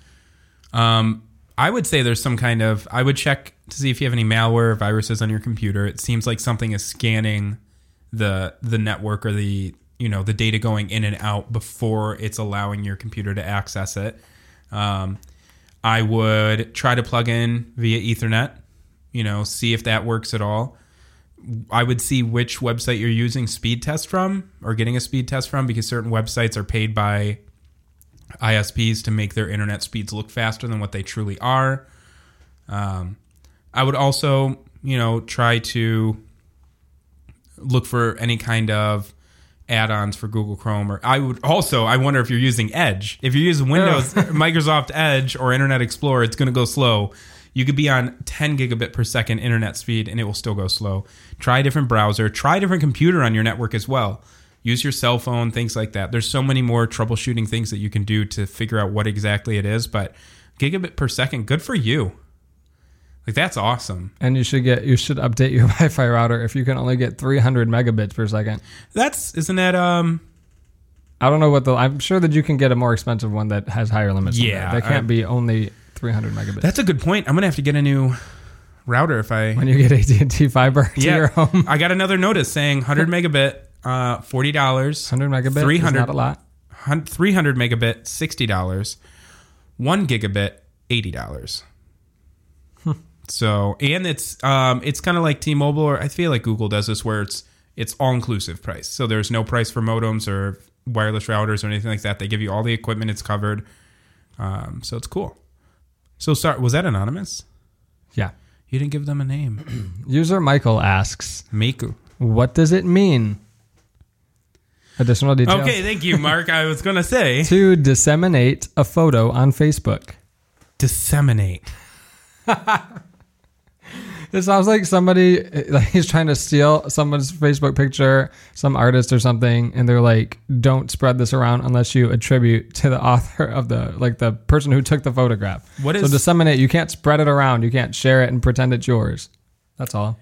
um, I would say there's some kind of. I would check to see if you have any malware or viruses on your computer. It seems like something is scanning the the network or the you know the data going in and out before it's allowing your computer to access it. Um, I would try to plug in via Ethernet. You know, see if that works at all. I would see which website you're using speed test from or getting a speed test from, because certain websites are paid by I S Ps to make their internet speeds look faster than what they truly are. Um, I would also, you know, try to look for any kind of add-ons for Google Chrome. Or I would also, I wonder if you're using Edge. If you're using Windows, Microsoft Edge or Internet Explorer, it's going to go slow. You could be on ten gigabit per second internet speed and it will still go slow. Try a different browser. Try a different computer on your network as well. Use your cell phone, things like that. There's so many more troubleshooting things that you can do to figure out what exactly it is. But gigabit per second, good for you. Like, that's awesome. And you should get you should update your Wi-Fi router if you can only get three hundred megabits per second. That's, isn't that, um... I don't know what the... I'm sure that you can get a more expensive one that has higher limits. than Yeah, that. They can't I- be only three hundred megabits. That's a good point. I'm going to have to get a new router if I When you get A T and T fiber to yeah your home. I got another notice saying one hundred megabit, uh, forty dollars. one hundred megabit three is hundred not a lot. three hundred megabit, sixty dollars. One gigabit, eighty dollars. So, and it's um, it's kind of like T-Mobile, or I feel like Google does this, where it's it's all inclusive price. So there's no price for modems or wireless routers or anything like that. They give you all the equipment; it's covered. Um, so it's cool. So, sorry, was that anonymous? Yeah. You didn't give them a name. User Michael asks, Miku. what does it mean? Additional details. Okay, thank you, Mark. I was gonna say To disseminate a photo on Facebook. disseminate. It sounds like somebody, like he's trying to steal someone's Facebook picture, some artist or something, and they're like, don't spread this around unless you attribute to the author of the, like the person who took the photograph. What so is- disseminate, you can't spread it around. You can't share it and pretend it's yours. That's all.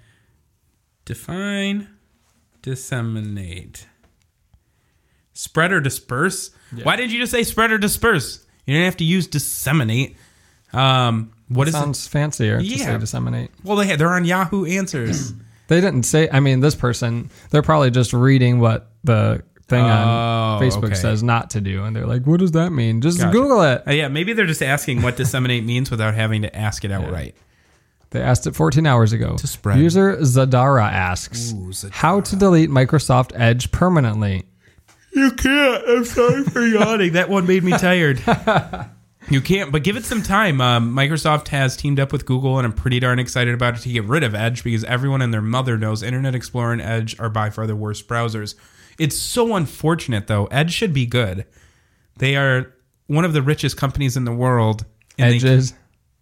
Define, disseminate. Spread or disperse? Yeah. Why didn't you just say spread or disperse? You didn't have to use disseminate. Um, what is Sounds fancier to Yeah. say disseminate. it? Well, they they're on Yahoo Answers. They didn't say, I mean, this person, they're probably just reading what the thing on Oh, Facebook okay. says not to do. And they're like, what does that mean? Just Gotcha. Google it. Uh, yeah, maybe they're just asking what disseminate means without having to ask it outright. They asked it fourteen hours ago. To spread. User Zadara asks, Ooh, Zadara. how to delete Microsoft Edge permanently. You can't. I'm sorry for yawning. That one made me tired. You can't, but give it some time. Um, Microsoft has teamed up with Google, and I'm pretty darn excited about it to get rid of Edge because everyone and their mother knows Internet Explorer and Edge are by far the worst browsers. It's so unfortunate, though. Edge should be good. They are one of the richest companies in the world. and they- Edges.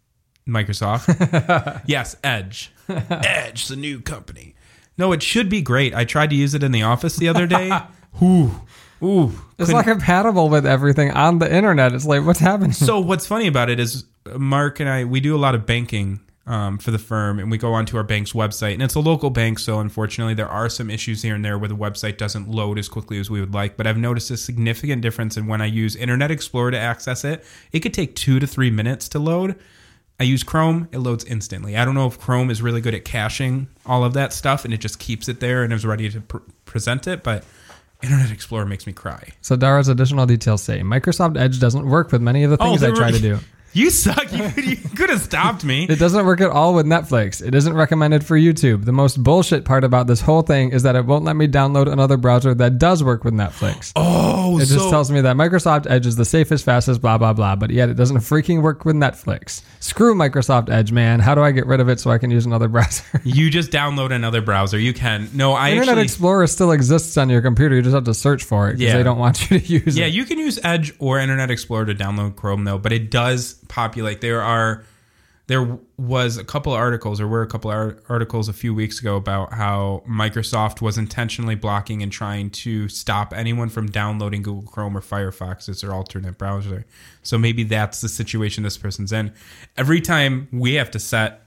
Microsoft. Yes, Edge. Edge, the new company. No, it should be great. I tried to use it in the office the other day. Ooh, ooh. It's couldn't- not compatible with everything on the internet. It's like, what's happening? So what's funny about it is Mark and I, we do a lot of banking um, for the firm, and we go onto our bank's website, and it's a local bank, so unfortunately there are some issues here and there where the website doesn't load as quickly as we would like, but I've noticed a significant difference in when I use Internet Explorer to access it. It could take two to three minutes to load. I use Chrome, it loads instantly. I don't know if Chrome is really good at caching all of that stuff, and it just keeps it there and is ready to pr- present it, but Internet Explorer makes me cry. So Dara's additional details say, Microsoft Edge doesn't work with many of the things I there try were- to do. You suck. You could, you could have stopped me. It doesn't work at all with Netflix. It isn't recommended for YouTube. The most bullshit part about this whole thing is that it won't let me download another browser that does work with Netflix. Oh, It just so tells me that Microsoft Edge is the safest, fastest, blah, blah, blah, but yet it doesn't freaking work with Netflix. Screw Microsoft Edge, man. How do I get rid of it so I can use another browser? you just download another browser. You can. No, I Internet actually. Explorer still exists on your computer. You just have to search for it because Yeah. they don't want you to use Yeah, it. you can use Edge or Internet Explorer to download Chrome though, but it does populate. There are, there was a couple of articles, or were a couple of ar- articles a few weeks ago about how Microsoft was intentionally blocking and trying to stop anyone from downloading Google Chrome or Firefox as their alternate browser. So maybe that's the situation this person's in. Every time we have to set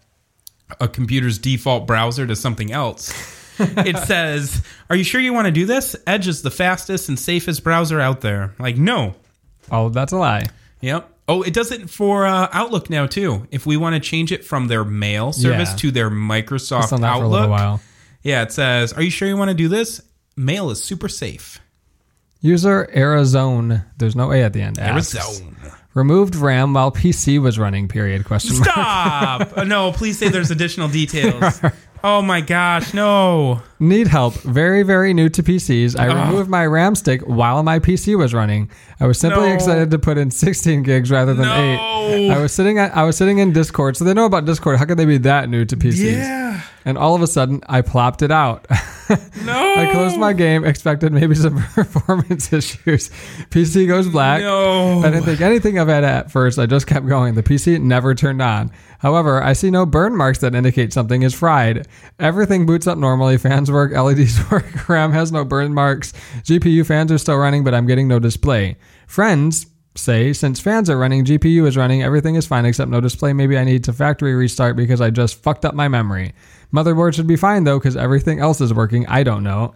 a computer's default browser to something else, it says, are you sure you want to do this? Edge is the fastest and safest browser out there. Like, no. Oh, that's a lie. Yep. Oh, it does it for uh, Outlook now, too. If we want to change it from their mail service Yeah. to their Microsoft It's done that Outlook. for a little while. Yeah, it says, are you sure you want to do this? Mail is super safe. User Arizona, there's no A at the end, asks, Arizona. removed RAM while P C was running, period, question mark. Stop! Uh, no, please say there's additional details. Oh my gosh, no. Need help. Very, very new to P Cs. I removed my RAM stick while my P C was running. I was simply No. excited to put in sixteen gigs rather than No. eight. I was sitting at, I was sitting in Discord, so they know about Discord. How could they be that new to P Cs? Yeah. And all of a sudden, I plopped it out. No. I closed my game, expected maybe some performance issues. P C goes black. No. I didn't think anything of it at first. I just kept going. The P C never turned on. However, I see no burn marks that indicate something is fried. Everything boots up normally. Fans work, L E Ds work, RAM has no burn marks. G P U fans are still running, but I'm getting no display. Friends say, since fans are running, G P U is running, everything is fine except no display. Maybe I need to factory restart because I just fucked up my memory. Motherboard should be fine though because everything else is working. I don't know.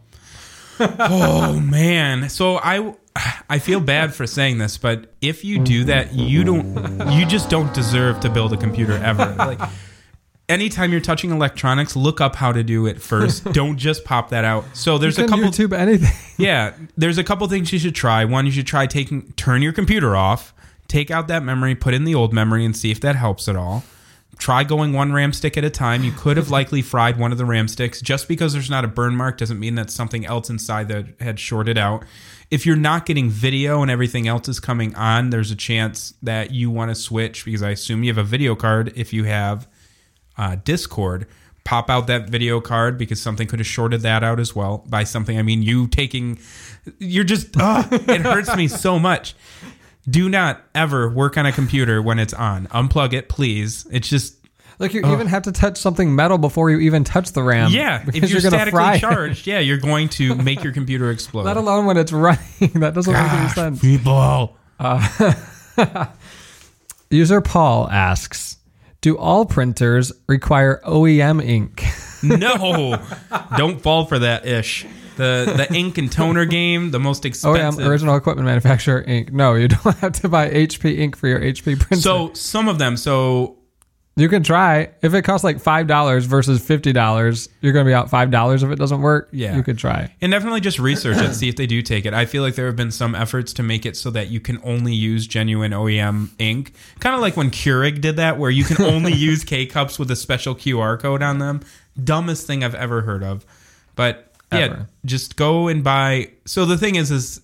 Oh man. So I I feel bad for saying this, but if you do that, you don't you just don't deserve to build a computer ever. Like anytime you're touching electronics, look up how to do it first. Don't just pop that out. So there's you a can couple YouTube anything. Yeah, there's a couple things you should try. One, you should try taking turn your computer off, take out that memory, put in the old memory, and see if that helps at all. Try going one RAM stick at a time. You could have likely fried one of the RAM sticks. Just because there's not a burn mark doesn't mean that something else inside that had shorted out. If you're not getting video and everything else is coming on, there's a chance that you want to switch, because I assume you have a video card. If you have uh, Discord, pop out that video card, because something could have shorted that out as well. By something, I mean you taking... You're just... Uh, it hurts me so much. Do not ever work on a computer when it's on. Unplug it, please. It's just... Like you ugh. even have to touch something metal before you even touch the RAM. Yeah, if you're, you're statically fry charged, yeah, you're going to make your computer explode. Let alone when it's running. That doesn't Gosh, make any sense. People. Uh, user Paul asks, do all printers require O E M ink? No. Don't fall for that ish. The the ink and toner game, the most expensive. O E M, original equipment manufacturer ink. No, you don't have to buy H P ink for your H P printer. So some of them, so... You can try. If it costs like five dollars versus fifty dollars, you're going to be out five dollars if it doesn't work. Yeah. You could try. And definitely just research it, see if they do take it. I feel like there have been some efforts to make it so that you can only use genuine O E M ink. Kind of like when Keurig did that, where you can only use K-Cups with a special Q R code on them. Dumbest thing I've ever heard of. But yeah, Ever. just go and buy. So the thing is, is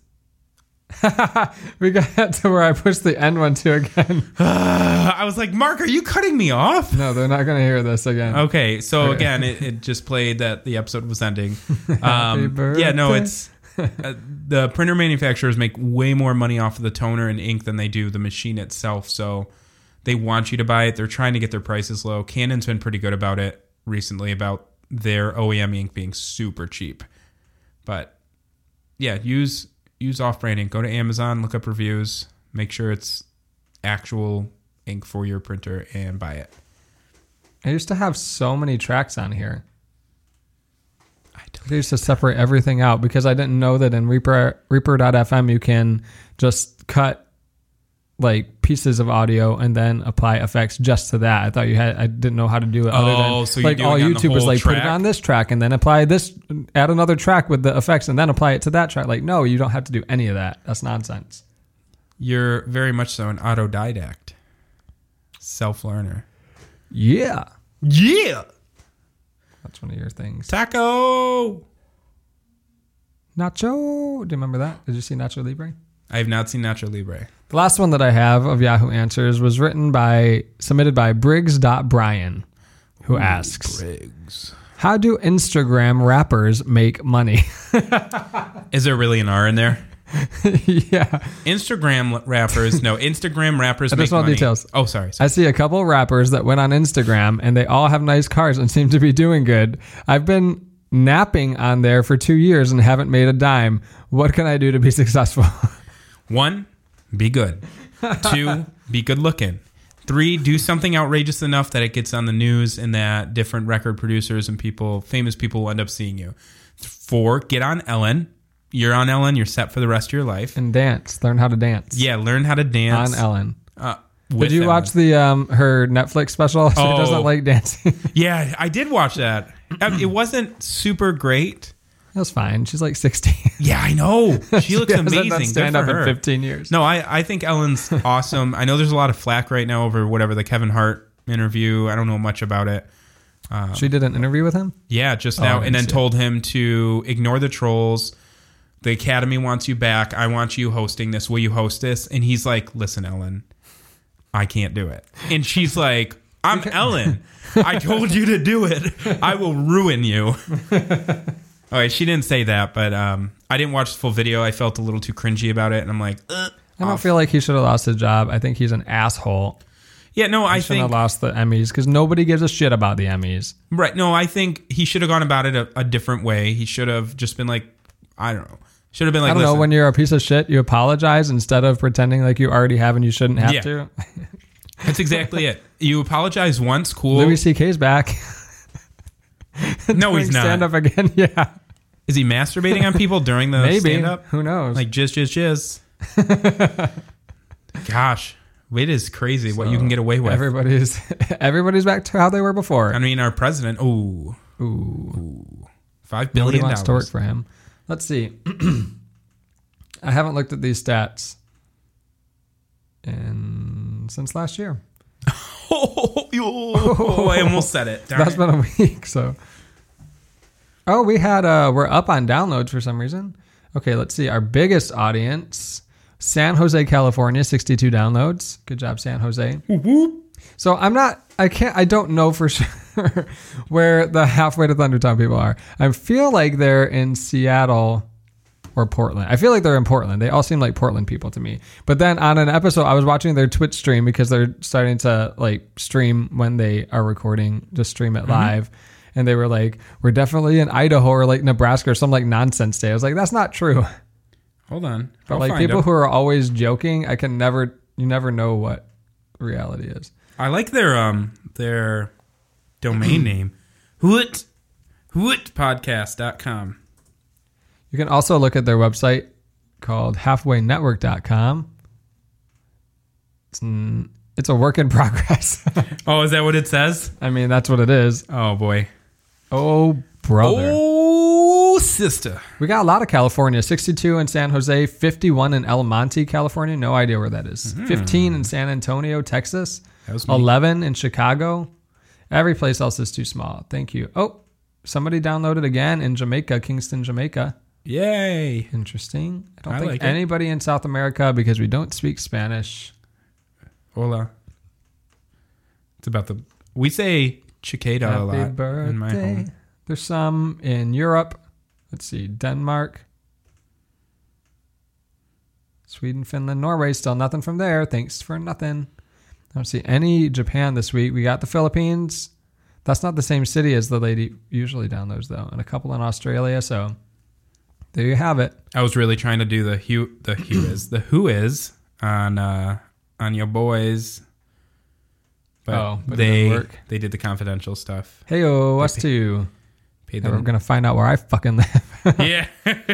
we got to where I pushed the end one too again. I was like, Mark, are you cutting me off? No, they're not going to hear this again. Okay, so okay. again, it, it just played that the episode was ending. Um, yeah, no, it's uh, the printer manufacturers make way more money off of the toner and ink than they do the machine itself. So they want you to buy it. They're trying to get their prices low. Canon's been pretty good about it recently, about their O E M ink being super cheap. But yeah, use use off-brand ink. Go to Amazon, look up reviews, make sure it's actual ink for your printer, and buy it. I used to have so many tracks on here. I used to separate everything out because I didn't know that in Reaper Reaper dot F M you can just cut like pieces of audio and then apply effects just to that. I thought you had, I didn't know how to do it. Other oh, than, so you're like doing all on the YouTubers whole like track? put it on this track and then apply this, add another track with the effects and then apply it to that track. Like, no, you don't have to do any of that. That's nonsense. You're very much so an autodidact, self-learner. Yeah. Yeah. That's one of your things. Taco. Nacho. Do you remember that? Did you see Nacho Libre? I have not seen Nacho Libre. The last one that I have of Yahoo Answers was written by, submitted by Briggs.Brian, who Ooh, asks, Briggs. How do Instagram rappers make money? Is there really an R in there? Yeah. Instagram rappers, no, Instagram rappers make Additional money. details. Oh, sorry, sorry. I see a couple rappers that went on Instagram and they all have nice cars and seem to be doing good. I've been napping on there for two years and haven't made a dime. What can I do to be successful? One, be good. Two, be good looking. Three, do something outrageous enough that it gets on the news and that different record producers and people, famous people, will end up seeing you. Four, get on Ellen. You're on Ellen. You're set for the rest of your life. And dance. Learn how to dance. Yeah, learn how to dance. On Ellen. Uh, did you Ellen. watch the um her Netflix special? She oh, doesn't like dancing. Yeah, I did watch that. It wasn't super great. That's fine. She's like sixteen. Yeah, I know. She looks she amazing. Stand Good up for her. in fifteen years. No, I, I think Ellen's awesome. I know there's a lot of flack right now over whatever the Kevin Hart interview. I don't know much about it. Um, she did an interview with him? Yeah, just oh, now. And then it. told him to ignore the trolls. The Academy wants you back. I want you hosting this. Will you host this? And he's like, listen, Ellen, I can't do it. And she's like, I'm Ellen. I told you to do it. I will ruin you. All right, she didn't say that, but um, I didn't watch the full video. I felt a little too cringy about it, and I'm like, Ugh, I don't off. feel like he should have lost his job. I think he's an asshole. Yeah, no, he I shouldn't think have lost the Emmys because nobody gives a shit about the Emmys. Right? No, I think he should have gone about it a, a different way. He should have just been like, I don't know. Should have been like, I don't listen. know. When you're a piece of shit, you apologize instead of pretending like you already have and you shouldn't have Yeah. to. That's exactly it. You apologize once, cool. Louis C K's back. No, he's not. Stand up again. Yeah. Is he masturbating on people during the Maybe. stand up? Who knows? Like jizz, jizz, jizz. Gosh, It is crazy what you can get away with. Everybody's everybody's back to how they were before. I mean, our president. Ooh, Ooh, ooh, five nobody billion wants to work dollars. for him. Let's see. I haven't looked at these stats in since last year. Oh, oh, I almost said it. Darn That's it. been a week. So, oh, we had uh, we're up on downloads for some reason. Okay, let's see. Our biggest audience, San Jose, California, sixty-two downloads. Good job, San Jose. So I'm not, I can't, I don't know for sure where the halfway to Thundertown people are. I feel like they're in Seattle or Portland. I feel like they're in Portland. They all seem like Portland people to me. But then on an episode, I was watching their Twitch stream because they're starting to like stream when they are recording, just stream it live. And they were like, we're definitely in Idaho or like Nebraska or some like nonsense day. I was like, that's not true. Hold on. But I'll like find people them. who are always joking, I can never, you never know what reality is. I like their um their domain name. Hoot hoot podcast dot com. You can also look at their website called halfway network dot com. It's, n- it's a work in progress. Oh, is that what it says? I mean, that's what it is. Oh boy. Oh, brother. Oh, sister. We got a lot of California. sixty-two in San Jose, fifty-one in El Monte, California. No idea where that is. fifteen in San Antonio, Texas. That was me. eleven in Chicago. Every place else is too small. Thank you. Oh, somebody downloaded again in Jamaica, Kingston, Jamaica. Yay. Interesting. I don't I think like it. anybody in South America because we don't speak Spanish. Hola. It's about the we say cicada a Happy lot birthday. in my home. There's some in Europe. Let's see. Denmark. Sweden, Finland, Norway. Still nothing from there. Thanks for nothing. I don't see any Japan this week. We got the Philippines. That's not the same city as the lady usually downloads, though. And a couple in Australia. So there you have it. I was really trying to do the who the who is the who is on uh, on your boys, but, Oh, but it they didn't work. they did the confidential stuff. Hey, oh, us too. Paid And we're them. going to find out where I fucking live. Yeah,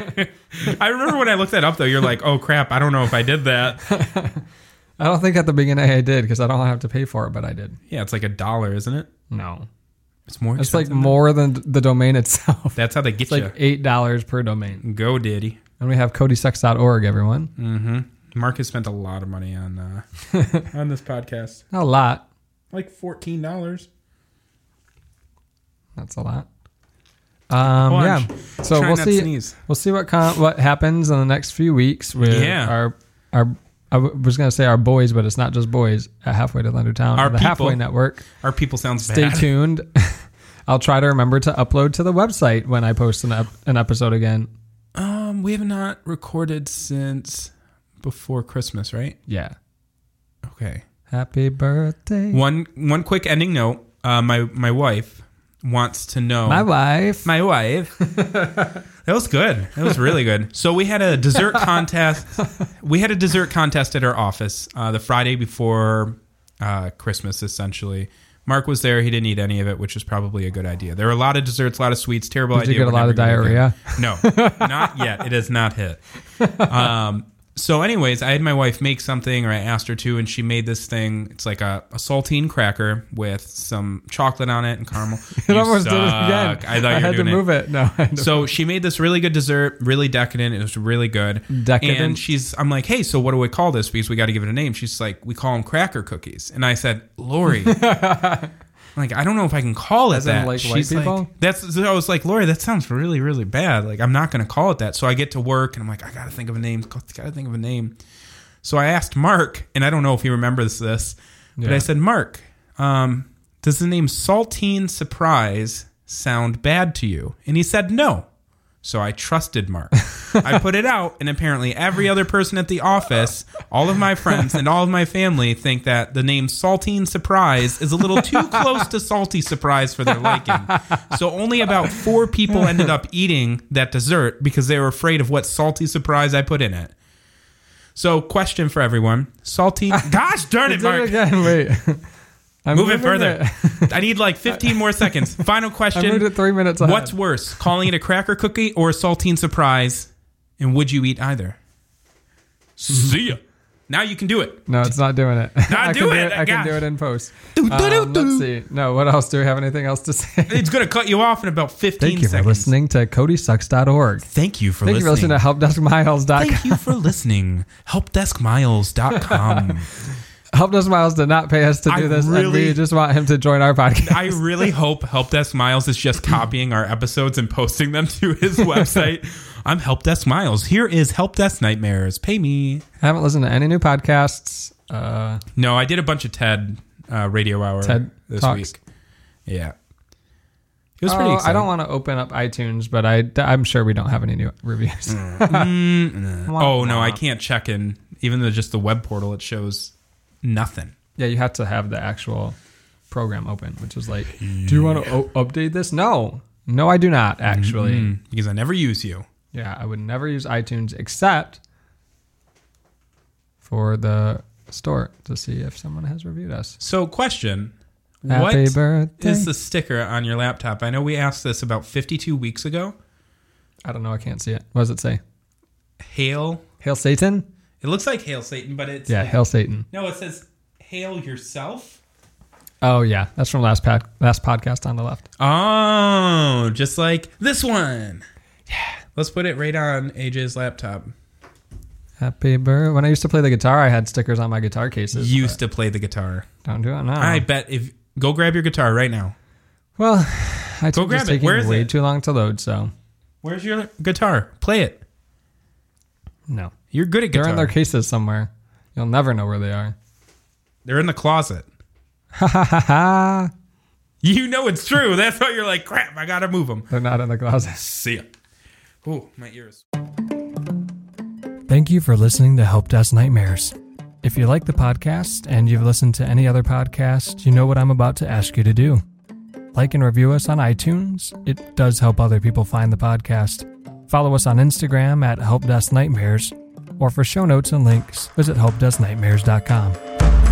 I remember when I looked that up though. You're like, oh crap, I don't know if I did that. I don't think at the beginning I did because I don't have to pay for it, but I did. Yeah, it's like a dollar, isn't it? No. It's more. It's like expensive than more than the domain itself. that. That's how they get It's like you. eight dollars per domain. Go Diddy. And we have cody sex dot org, everyone. Mm-hmm. Mark has spent a lot of money on uh, on this podcast. Not a lot. Like fourteen dollars. That's a lot. Um, Hold on. yeah. So Try we'll not to see. sneeze. We'll see what con- what happens in the next few weeks with Yeah. our our. I w- was gonna say our boys, but it's not just boys at Halfway to Thundertown. Our the people. Halfway Network. Our people sounds Stay bad. tuned. I'll try to remember to upload to the website when I post an, ep- an episode again. Um, we have not recorded since before Christmas, right? Yeah. Okay. Happy birthday. One one quick ending note. Uh, my my wife wants to know. My wife. My wife. That was good. That was really good. So we had a dessert contest. We had a dessert contest at our office uh, the Friday before uh, Christmas, essentially. Mark was there. He didn't eat any of it, which was probably a good idea. There were a lot of desserts, a lot of sweets. Terrible Did idea. you get a We're lot of never gonna diarrhea? get- No, not yet. It has not hit. Um, so anyways, I had my wife make something, or I asked her to, and she made this thing. It's like a, a saltine cracker with some chocolate on it and caramel. It You almost did it suck. again. I thought I you were had to doing it. move it. No. I had to So she made this really good dessert, really decadent. It was really good. Decadent? And she's, I'm like, hey, so what do we call this? Because we got to give it a name. She's like, we call them cracker cookies. And I said, Lori, like, I don't know if I can call it As in, that. like, white She's people? like, that's. So I was like, Lori, that sounds really, really bad. Like, I'm not going to call it that. So I get to work and I'm like, I got to think of a name. Got to think of a name. So I asked Mark, and I don't know if he remembers this, but Yeah. I said, Mark, um, does the name Saltine Surprise sound bad to you? And he said no. So I trusted Mark. I put it out, and apparently every other person at the office, all of my friends and all of my family think that the name Saltine Surprise is a little too close to Salty Surprise for their liking. So only about four people ended up eating that dessert because they were afraid of what Salty Surprise I put in it. So question for everyone. Saltine... Gosh darn it, Did it Mark. again. Wait. I'm Move it moving further. I need like fifteen more seconds. Final I question. moved it three minutes ahead. What's worse, calling it a cracker cookie or a saltine surprise? And would you eat either? See ya. Now you can do it. No, it's not doing it. I do can it, Do I can gosh. do it in post. Um, let's see. No, what else? Do we have anything else to say? It's going to cut you off in about fifteen Thank you seconds. for listening to Cody Sucks dot org. Thank you for Thank you for listening to help desk miles dot com. Thank you for listening. help desk miles dot com. HelpDesk Miles did not pay us to do I this, and really- we just want him to join our podcast. I really hope Help Desk Miles is just copying our episodes and posting them to his website. I'm Help Desk Miles. Here is Help Desk Nightmares. Pay me. I haven't listened to any new podcasts. Uh, No, I did a bunch of TED uh, Radio Hour TED this Talks. week. Yeah. It was pretty oh, exciting. I don't want to open up iTunes, but I, I'm sure we don't have any new reviews. Mm, oh, no, I can't check in. Even though just the web portal, it shows nothing. Yeah, you have to have the actual program open, which is like, do you want to o- update this? No. No, I do not, actually. Mm, because I never use you. Yeah, I would never use iTunes except for the store to see if someone has reviewed us. So, question. Happy what is birthday. the sticker on your laptop? I know we asked this about fifty-two weeks ago. I don't know. I can't see it. What does it say? Hail. Hail Satan? It looks like Hail Satan, but it's... Yeah, Hail Satan. No, it says Hail Yourself. Oh, yeah. That's from last pod- last podcast on the left. Oh, just like this one. Yeah. Let's put it right on A J's laptop. Happy birthday. When I used to play the guitar, I had stickers on my guitar cases. Used to play the guitar. Don't do it now. I bet if... Go grab your guitar right now. Well, I Go took grab just it. taking Where is way it? too long to load, so Where's your guitar? Play it. no. You're good at They're guitar. in their cases somewhere. You'll never know where they are. They're in the closet. Ha ha ha ha. You know it's true. That's why you're like, crap, I gotta move them. They're not in the closet. See ya. Oh, my ears. Thank you for listening to Help Desk Nightmares. If you like the podcast and you've listened to any other podcast, you know what I'm about to ask you to do. Like and review us on iTunes. It does help other people find the podcast. Follow us on Instagram at Help Desk Nightmares. Or for show notes and links, visit help desk nightmares dot com.